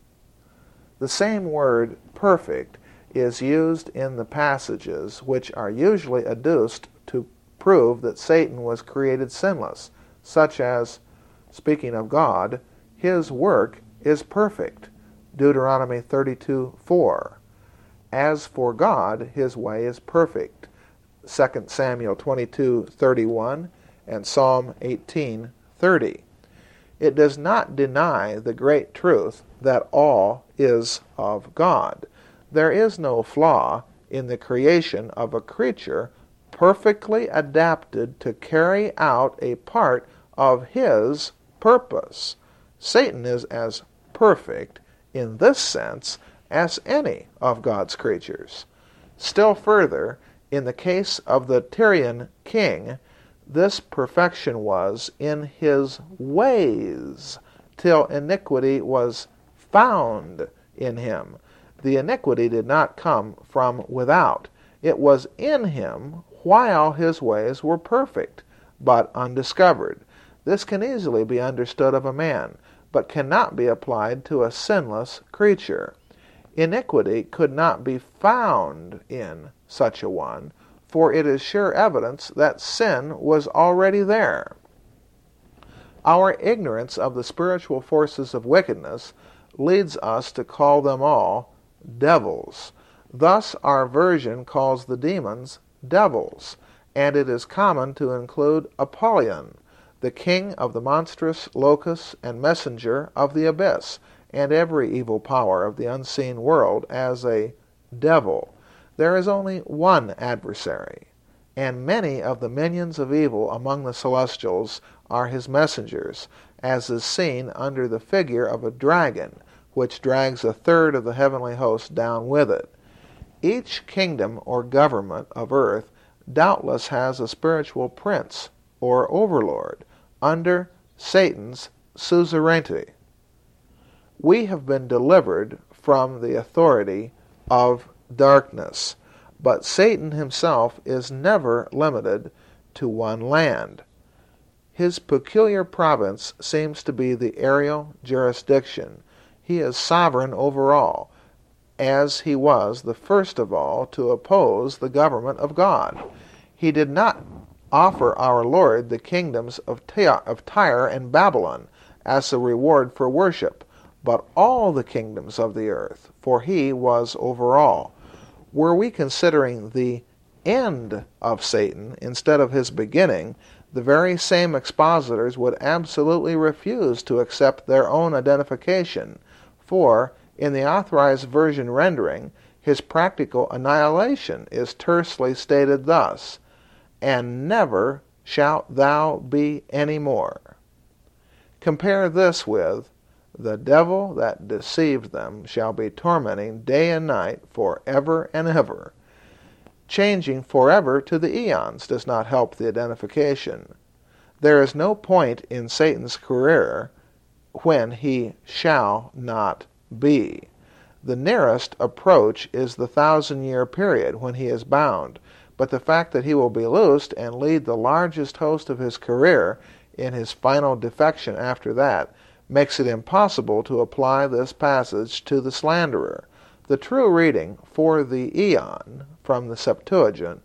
S1: The same word, perfect, is used in the passages which are usually adduced to prove that Satan was created sinless, such as, speaking of God, his work is perfect, Deuteronomy thirty-two four. As for God, his way is perfect, Second Samuel twenty-two thirty-one and Psalm eighteen thirty. It does not deny the great truth that all is of God. There is no flaw in the creation of a creature perfectly adapted to carry out a part of his purpose. Satan is as perfect in this sense as any of God's creatures. Still further, in the case of the Tyrian king, this perfection was in his ways, till iniquity was found in him. The iniquity did not come from without. It was in him while his ways were perfect, but undiscovered. This can easily be understood of a man, but cannot be applied to a sinless creature. Iniquity could not be found in such a one, for it is sure evidence that sin was already there. Our ignorance of the spiritual forces of wickedness leads us to call them all devils. Thus our version calls the demons devils, and it is common to include Apollyon, the king of the monstrous locusts and messenger of the abyss, and every evil power of the unseen world as a devil. There is only one adversary, and many of the minions of evil among the celestials are his messengers, as is seen under the figure of a dragon, which drags a third of the heavenly host down with it. Each kingdom or government of earth doubtless has a spiritual prince or overlord under Satan's suzerainty. We have been delivered from the authority of darkness, but Satan himself is never limited to one land. His peculiar province seems to be the aerial jurisdiction. He is sovereign over all, as he was the first of all to oppose the government of God. He did not offer our Lord the kingdoms of Tyre and Babylon as a reward for worship, but all the kingdoms of the earth, for he was over all. Were we considering the end of Satan instead of his beginning, the very same expositors would absolutely refuse to accept their own identification, for, in the Authorized Version rendering, his practical annihilation is tersely stated thus, "And never shalt thou be any more." Compare this with, "The devil that deceived them shall be tormenting day and night for ever and ever." Changing forever to the eons does not help the identification. There is no point in Satan's career when he shall not be. The nearest approach is the thousand-year period when he is bound, but the fact that he will be loosed and lead the largest host of his career in his final defection after that makes it impossible to apply this passage to the slanderer. The true reading for the eon from the Septuagint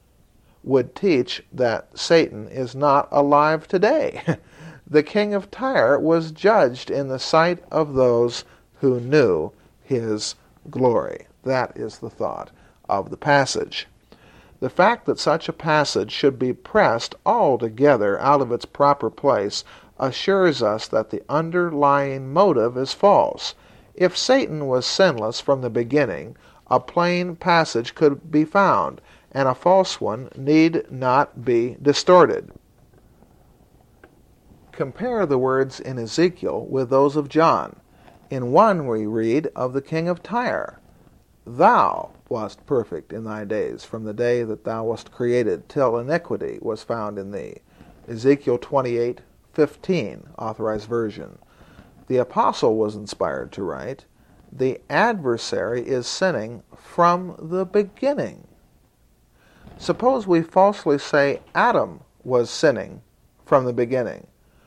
S1: would teach that Satan is not alive today. The king of Tyre was judged in the sight of those who knew his glory. That is the thought of the passage. The fact that such a passage should be pressed altogether out of its proper place assures us that the underlying motive is false. If Satan was sinless from the beginning, a plain passage could be found, and a false one need not be distorted. Compare the words in Ezekiel with those of John. In one we read of the king of Tyre, "Thou wast perfect in thy days, from the day that thou wast created, till iniquity was found in thee." Ezekiel twenty-eight fifteen, Authorized Version. The apostle was inspired to write, "The adversary is sinning from the beginning." Suppose we falsely say Adam was sinning from the beginning.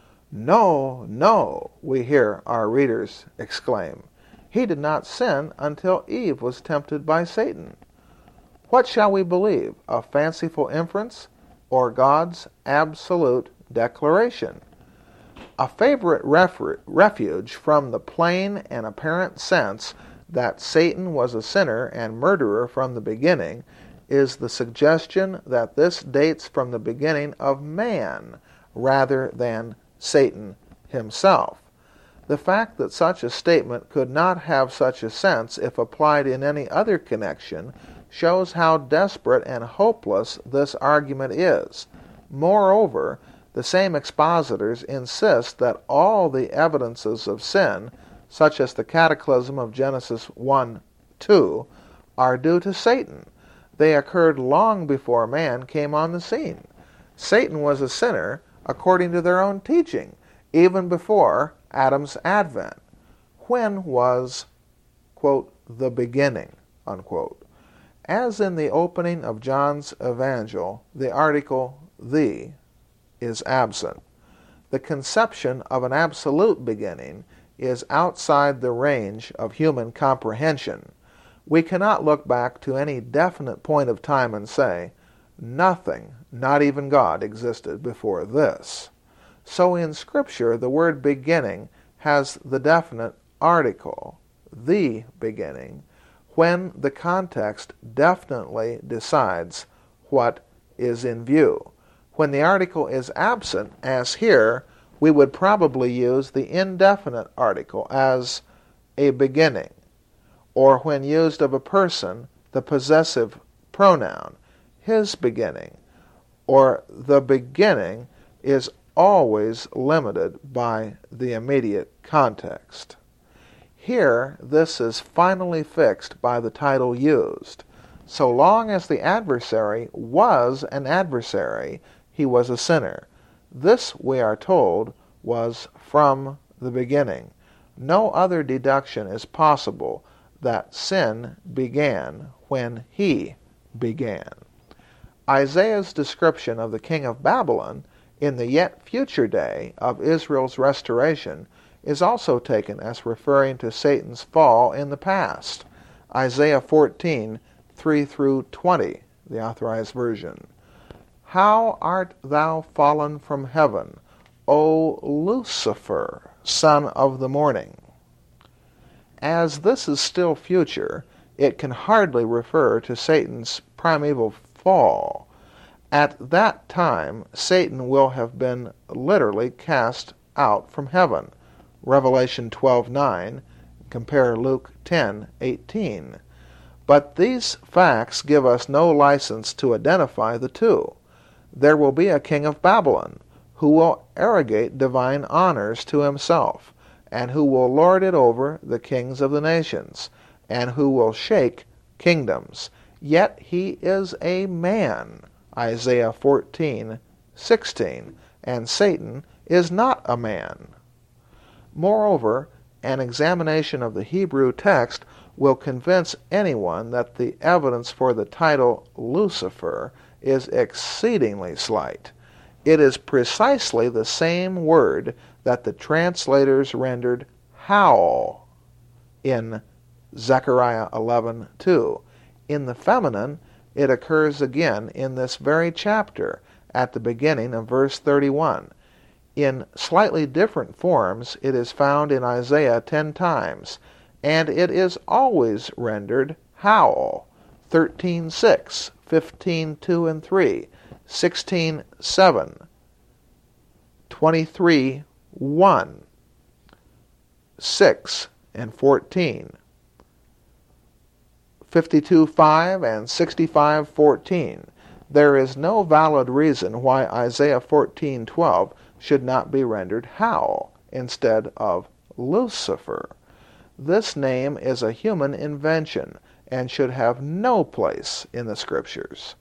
S1: "No, no," we hear our readers exclaim. "He did not sin until Eve was tempted by Satan." What shall we believe, a fanciful inference or God's absolute declaration? A favorite refu- refuge from the plain and apparent sense that Satan was a sinner and murderer from the beginning is the suggestion that this dates from the beginning of man rather than Satan himself. The fact that such a statement could not have such a sense if applied in any other connection shows how desperate and hopeless this argument is. Moreover, the same expositors insist that all the evidences of sin, such as the cataclysm of Genesis one two, are due to Satan. They occurred long before man came on the scene. Satan was a sinner, according to their own teaching, even before Adam's advent. When was, quote, "the beginning," unquote? As in the opening of John's Evangel, the article "the" is absent. The conception of an absolute beginning is outside the range of human comprehension. We cannot look back to any definite point of time and say, nothing, not even God, existed before this. So in Scripture, the word beginning has the definite article, the beginning, when the context definitely decides what is in view. When the article is absent, as here, we would probably use the indefinite article as a beginning, or when used of a person, the possessive pronoun, his beginning, or the beginning is always limited by the immediate context. Here, this is finally fixed by the title used. So long as the adversary was an adversary, he was a sinner. This, we are told, was from the beginning. No other deduction is possible that sin began when he began. Isaiah's description of the king of Babylon in the yet future day of Israel's restoration is also taken as referring to Satan's fall in the past. Isaiah fourteen, three through twenty, the Authorized Version. How art thou fallen from heaven, O Lucifer, son of the morning? As this is still future, it can hardly refer to Satan's primeval fall. At that time, Satan will have been literally cast out from heaven. Revelation twelve nine, compare Luke ten eighteen. But these facts give us no license to identify the two. There will be a king of Babylon who will arrogate divine honors to himself, and who will lord it over the kings of the nations, and who will shake kingdoms. Yet he is a man, Isaiah fourteen sixteen, and Satan is not a man. Moreover, an examination of the Hebrew text will convince anyone that the evidence for the title Lucifer is exceedingly slight. It is precisely the same word that the translators rendered howl in Zechariah eleven two. In the feminine, it occurs again in this very chapter at the beginning of verse thirty-one. In slightly different forms, it is found in Isaiah ten times, and it is always rendered howl, thirteen six, fifteen two and three, sixteen seven, twenty-three one, six and fourteen, fifty-two five and sixty-five fourteen. There is no valid reason why Isaiah fourteen twelve should not be rendered howl instead of Lucifer. This name is a human invention and should have no place in the Scriptures.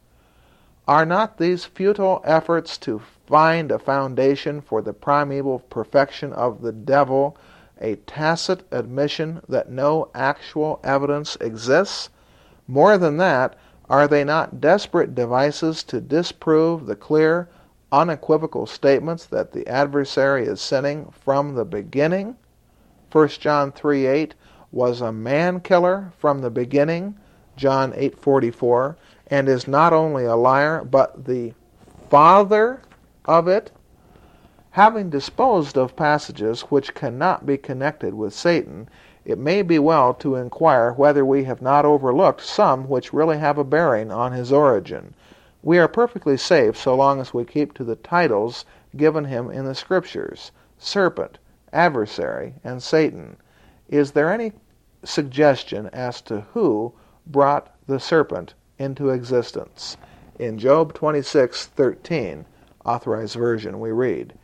S1: Are not these futile efforts to find a foundation for the primeval perfection of the devil a tacit admission that no actual evidence exists? More than that, are they not desperate devices to disprove the clear, unequivocal statements that the adversary is sinning from the beginning? First John three eight was a man-killer from the beginning, John eight forty-four, and is not only a liar, but the father of it. Having disposed of passages which cannot be connected with Satan, it may be well to inquire whether we have not overlooked some which really have a bearing on his origin. We are perfectly safe so long as we keep to the titles given him in the Scriptures: serpent, adversary, and Satan. Is there any suggestion as to who brought the serpent into existence? In Job twenty-six thirteen, Authorized Version, we read,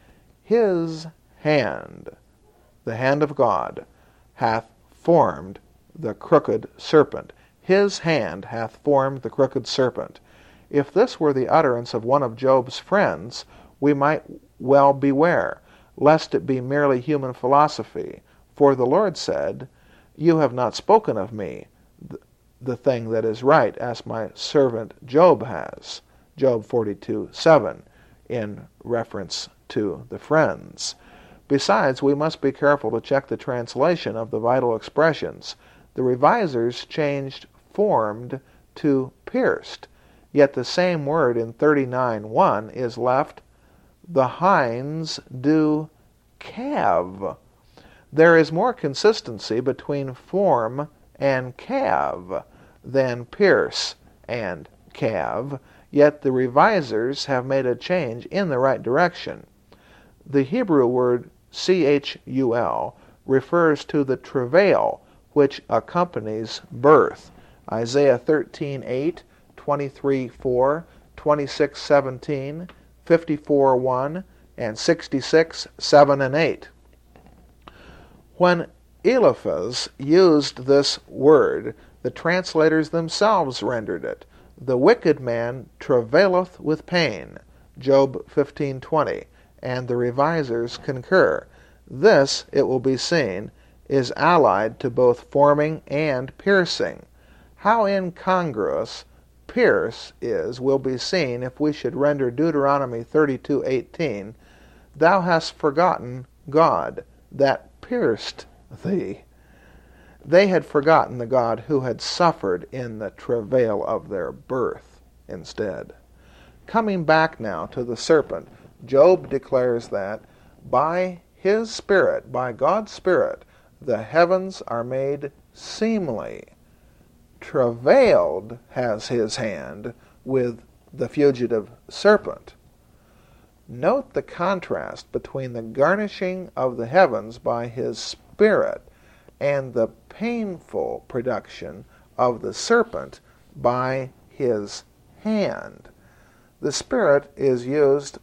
S1: His hand, the hand of God, hath formed the crooked serpent. His hand hath formed the crooked serpent. If this were the utterance of one of Job's friends, we might well beware, lest it be merely human philosophy. For the Lord said, You have not spoken of me the thing that is right, as my servant Job has. Job forty-two seven, in reference to the friends. Besides, we must be careful to check the translation of the vital expressions. The revisers changed formed to pierced, yet the same word in thirty-nine one is left, the hinds do calve. There is more consistency between form and calve than pierce and calve, yet the revisers have made a change in the right direction. The Hebrew word chul refers to the travail which accompanies birth. Isaiah thirteen eight, twenty-three four, twenty-six seventeen, fifty-four one, and sixty-six seven and eight. When Eliphaz used this word, the translators themselves rendered it, "The wicked man travaileth with pain," Job fifteen twenty, and the revisers concur. This, it will be seen, is allied to both forming and piercing. How incongruous pierce is will be seen if we should render Deuteronomy thirty-two eighteen, "Thou hast forgotten God that pierced thee." They had forgotten the God who had suffered in the travail of their birth instead. Coming back now to the serpent, Job declares that by his Spirit, by God's Spirit, the heavens are made seemly. Travailed has his hand with the fugitive serpent. Note the contrast between the garnishing of the heavens by his Spirit and the painful production of the serpent by his hand. The Spirit is used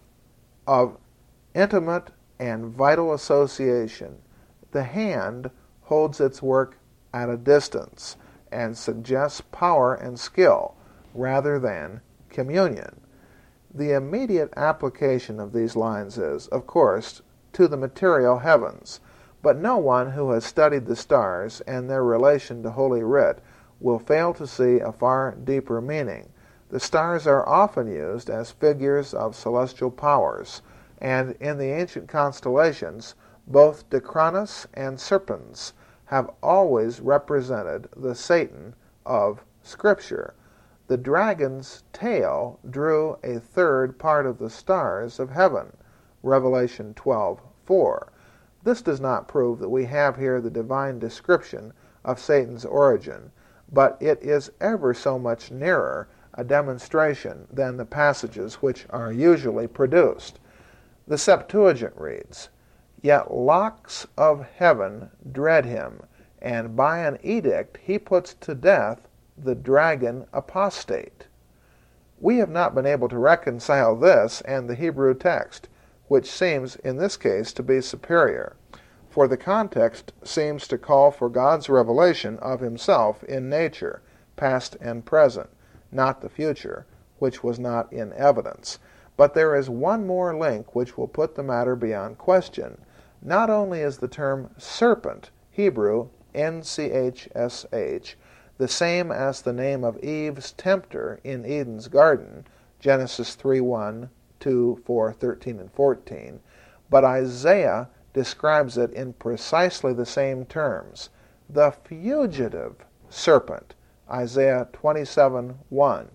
S1: of intimate and vital association. The hand holds its work at a distance and suggests power and skill rather than communion. The immediate application of these lines is, of course, to the material heavens, but no one who has studied the stars and their relation to Holy Writ will fail to see a far deeper meaning. The stars are often used as figures of celestial powers, and in the ancient constellations, both Dacronus and Serpens have always represented the Satan of Scripture. The dragon's tail drew a third part of the stars of heaven, Revelation twelve four. This does not prove that we have here the divine description of Satan's origin, but it is ever so much nearer a demonstration than the passages which are usually produced. The Septuagint reads, "Yet locks of heaven dread him, and by an edict he puts to death the dragon apostate." We have not been able to reconcile this and the Hebrew text, which seems in this case to be superior, for the context seems to call for God's revelation of himself in nature, past and present, not the future, which was not in evidence. But there is one more link which will put the matter beyond question. Not only is the term serpent, Hebrew, N C H S H, the same as the name of Eve's tempter in Eden's garden, Genesis three one, two, four, thirteen, and fourteen, but Isaiah describes it in precisely the same terms. The fugitive serpent, Isaiah twenty-seven one.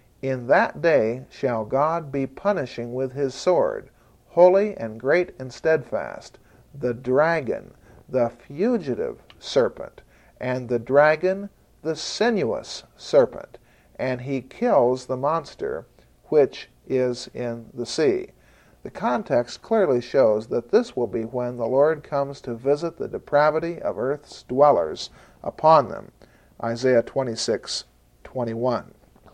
S1: In that day shall God be punishing with his sword, holy and great and steadfast, the dragon, the fugitive serpent, and the dragon, the sinuous serpent, and he kills the monster which is in the sea. The context clearly shows that this will be when the Lord comes to visit the depravity of earth's dwellers upon them. Isaiah twenty-six twenty-one.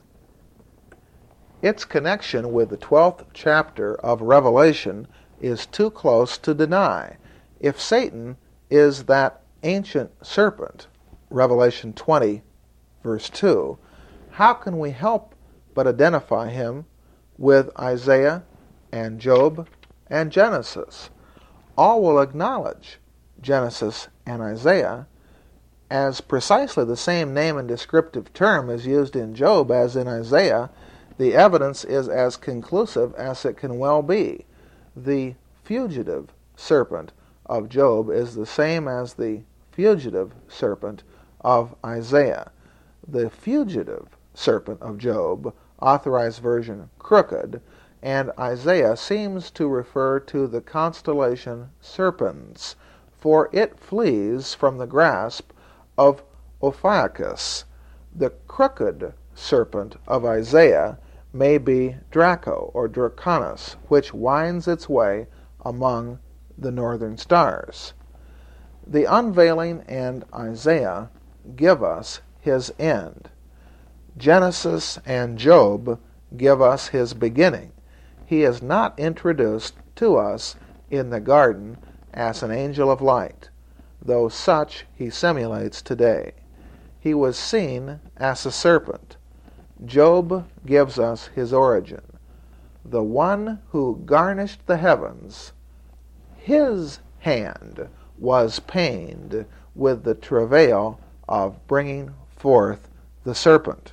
S1: Its connection with the twelfth chapter of Revelation is too close to deny. If Satan is that ancient serpent, Revelation twenty, verse two, how can we help but identify him with Isaiah and Job and Genesis? All will acknowledge Genesis and Isaiah as precisely the same name and descriptive term is used in Job as in Isaiah. The evidence is as conclusive as it can well be. The fugitive serpent of Job is the same as the fugitive serpent of Isaiah. The fugitive serpent of Job, Authorized Version crooked, and Isaiah seems to refer to the constellation Serpens, for it flees from the grasp of Ophiuchus. The crooked serpent of Isaiah may be Draco or Draconis, which winds its way among the northern stars. The unveiling and Isaiah give us his end. Genesis and Job give us his beginning. He is not introduced to us in the garden as an angel of light, though such he simulates today. He was seen as a serpent. Job gives us his origin. The one who garnished the heavens, his hand was pained with the travail of bringing forth the serpent.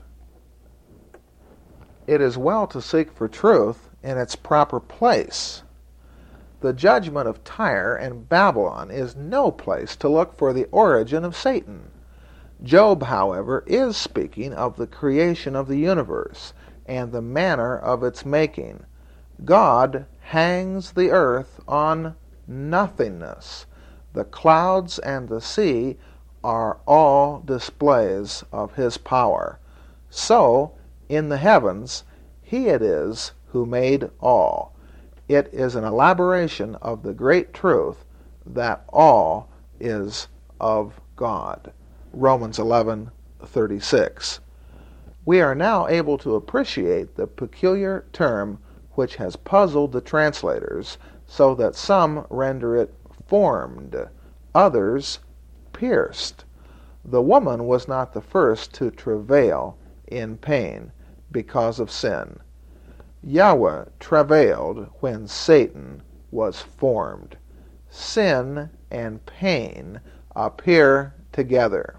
S1: It is well to seek for truth in its proper place. The judgment of Tyre and Babylon is no place to look for the origin of Satan. Job, however, is speaking of the creation of the universe and the manner of its making. God hangs the earth on nothingness. The clouds and the sea are all displays of his power. So, in the heavens, he it is who made all. It is an elaboration of the great truth that all is of God. Romans eleven thirty-six. We are now able to appreciate the peculiar term which has puzzled the translators, so that some render it formed, others pierced. The woman was not the first to travail in pain because of sin. Yahweh travailed when Satan was formed. Sin and pain appear together.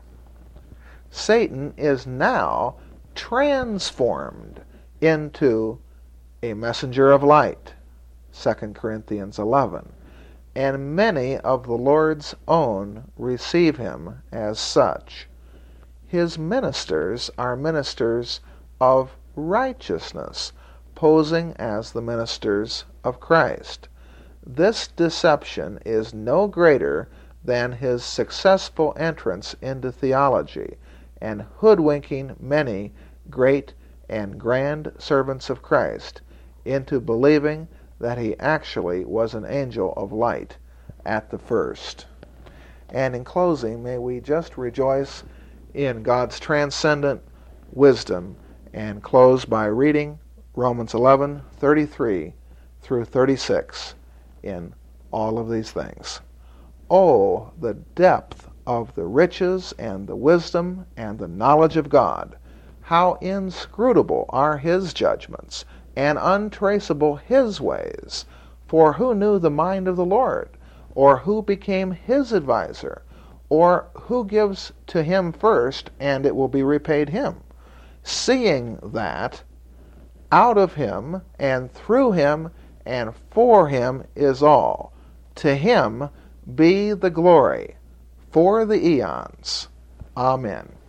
S1: Satan is now transformed into a messenger of light, Second Corinthians eleven, and many of the Lord's own receive him as such. His ministers are ministers of righteousness, posing as the ministers of Christ. This deception is no greater than his successful entrance into theology and hoodwinking many great and grand servants of Christ into believing that he actually was an angel of light at the first. And in closing, may we just rejoice in God's transcendent wisdom and close by reading Romans eleven thirty-three through thirty-six in all of these things. Oh, the depth of the riches and the wisdom and the knowledge of God! How inscrutable are his judgments, and untraceable his ways! For who knew the mind of the Lord? Or who became his adviser? Or who gives to him first, and it will be repaid him? Seeing that out of him, and through him, and for him is all. To him be the glory for the eons. Amen.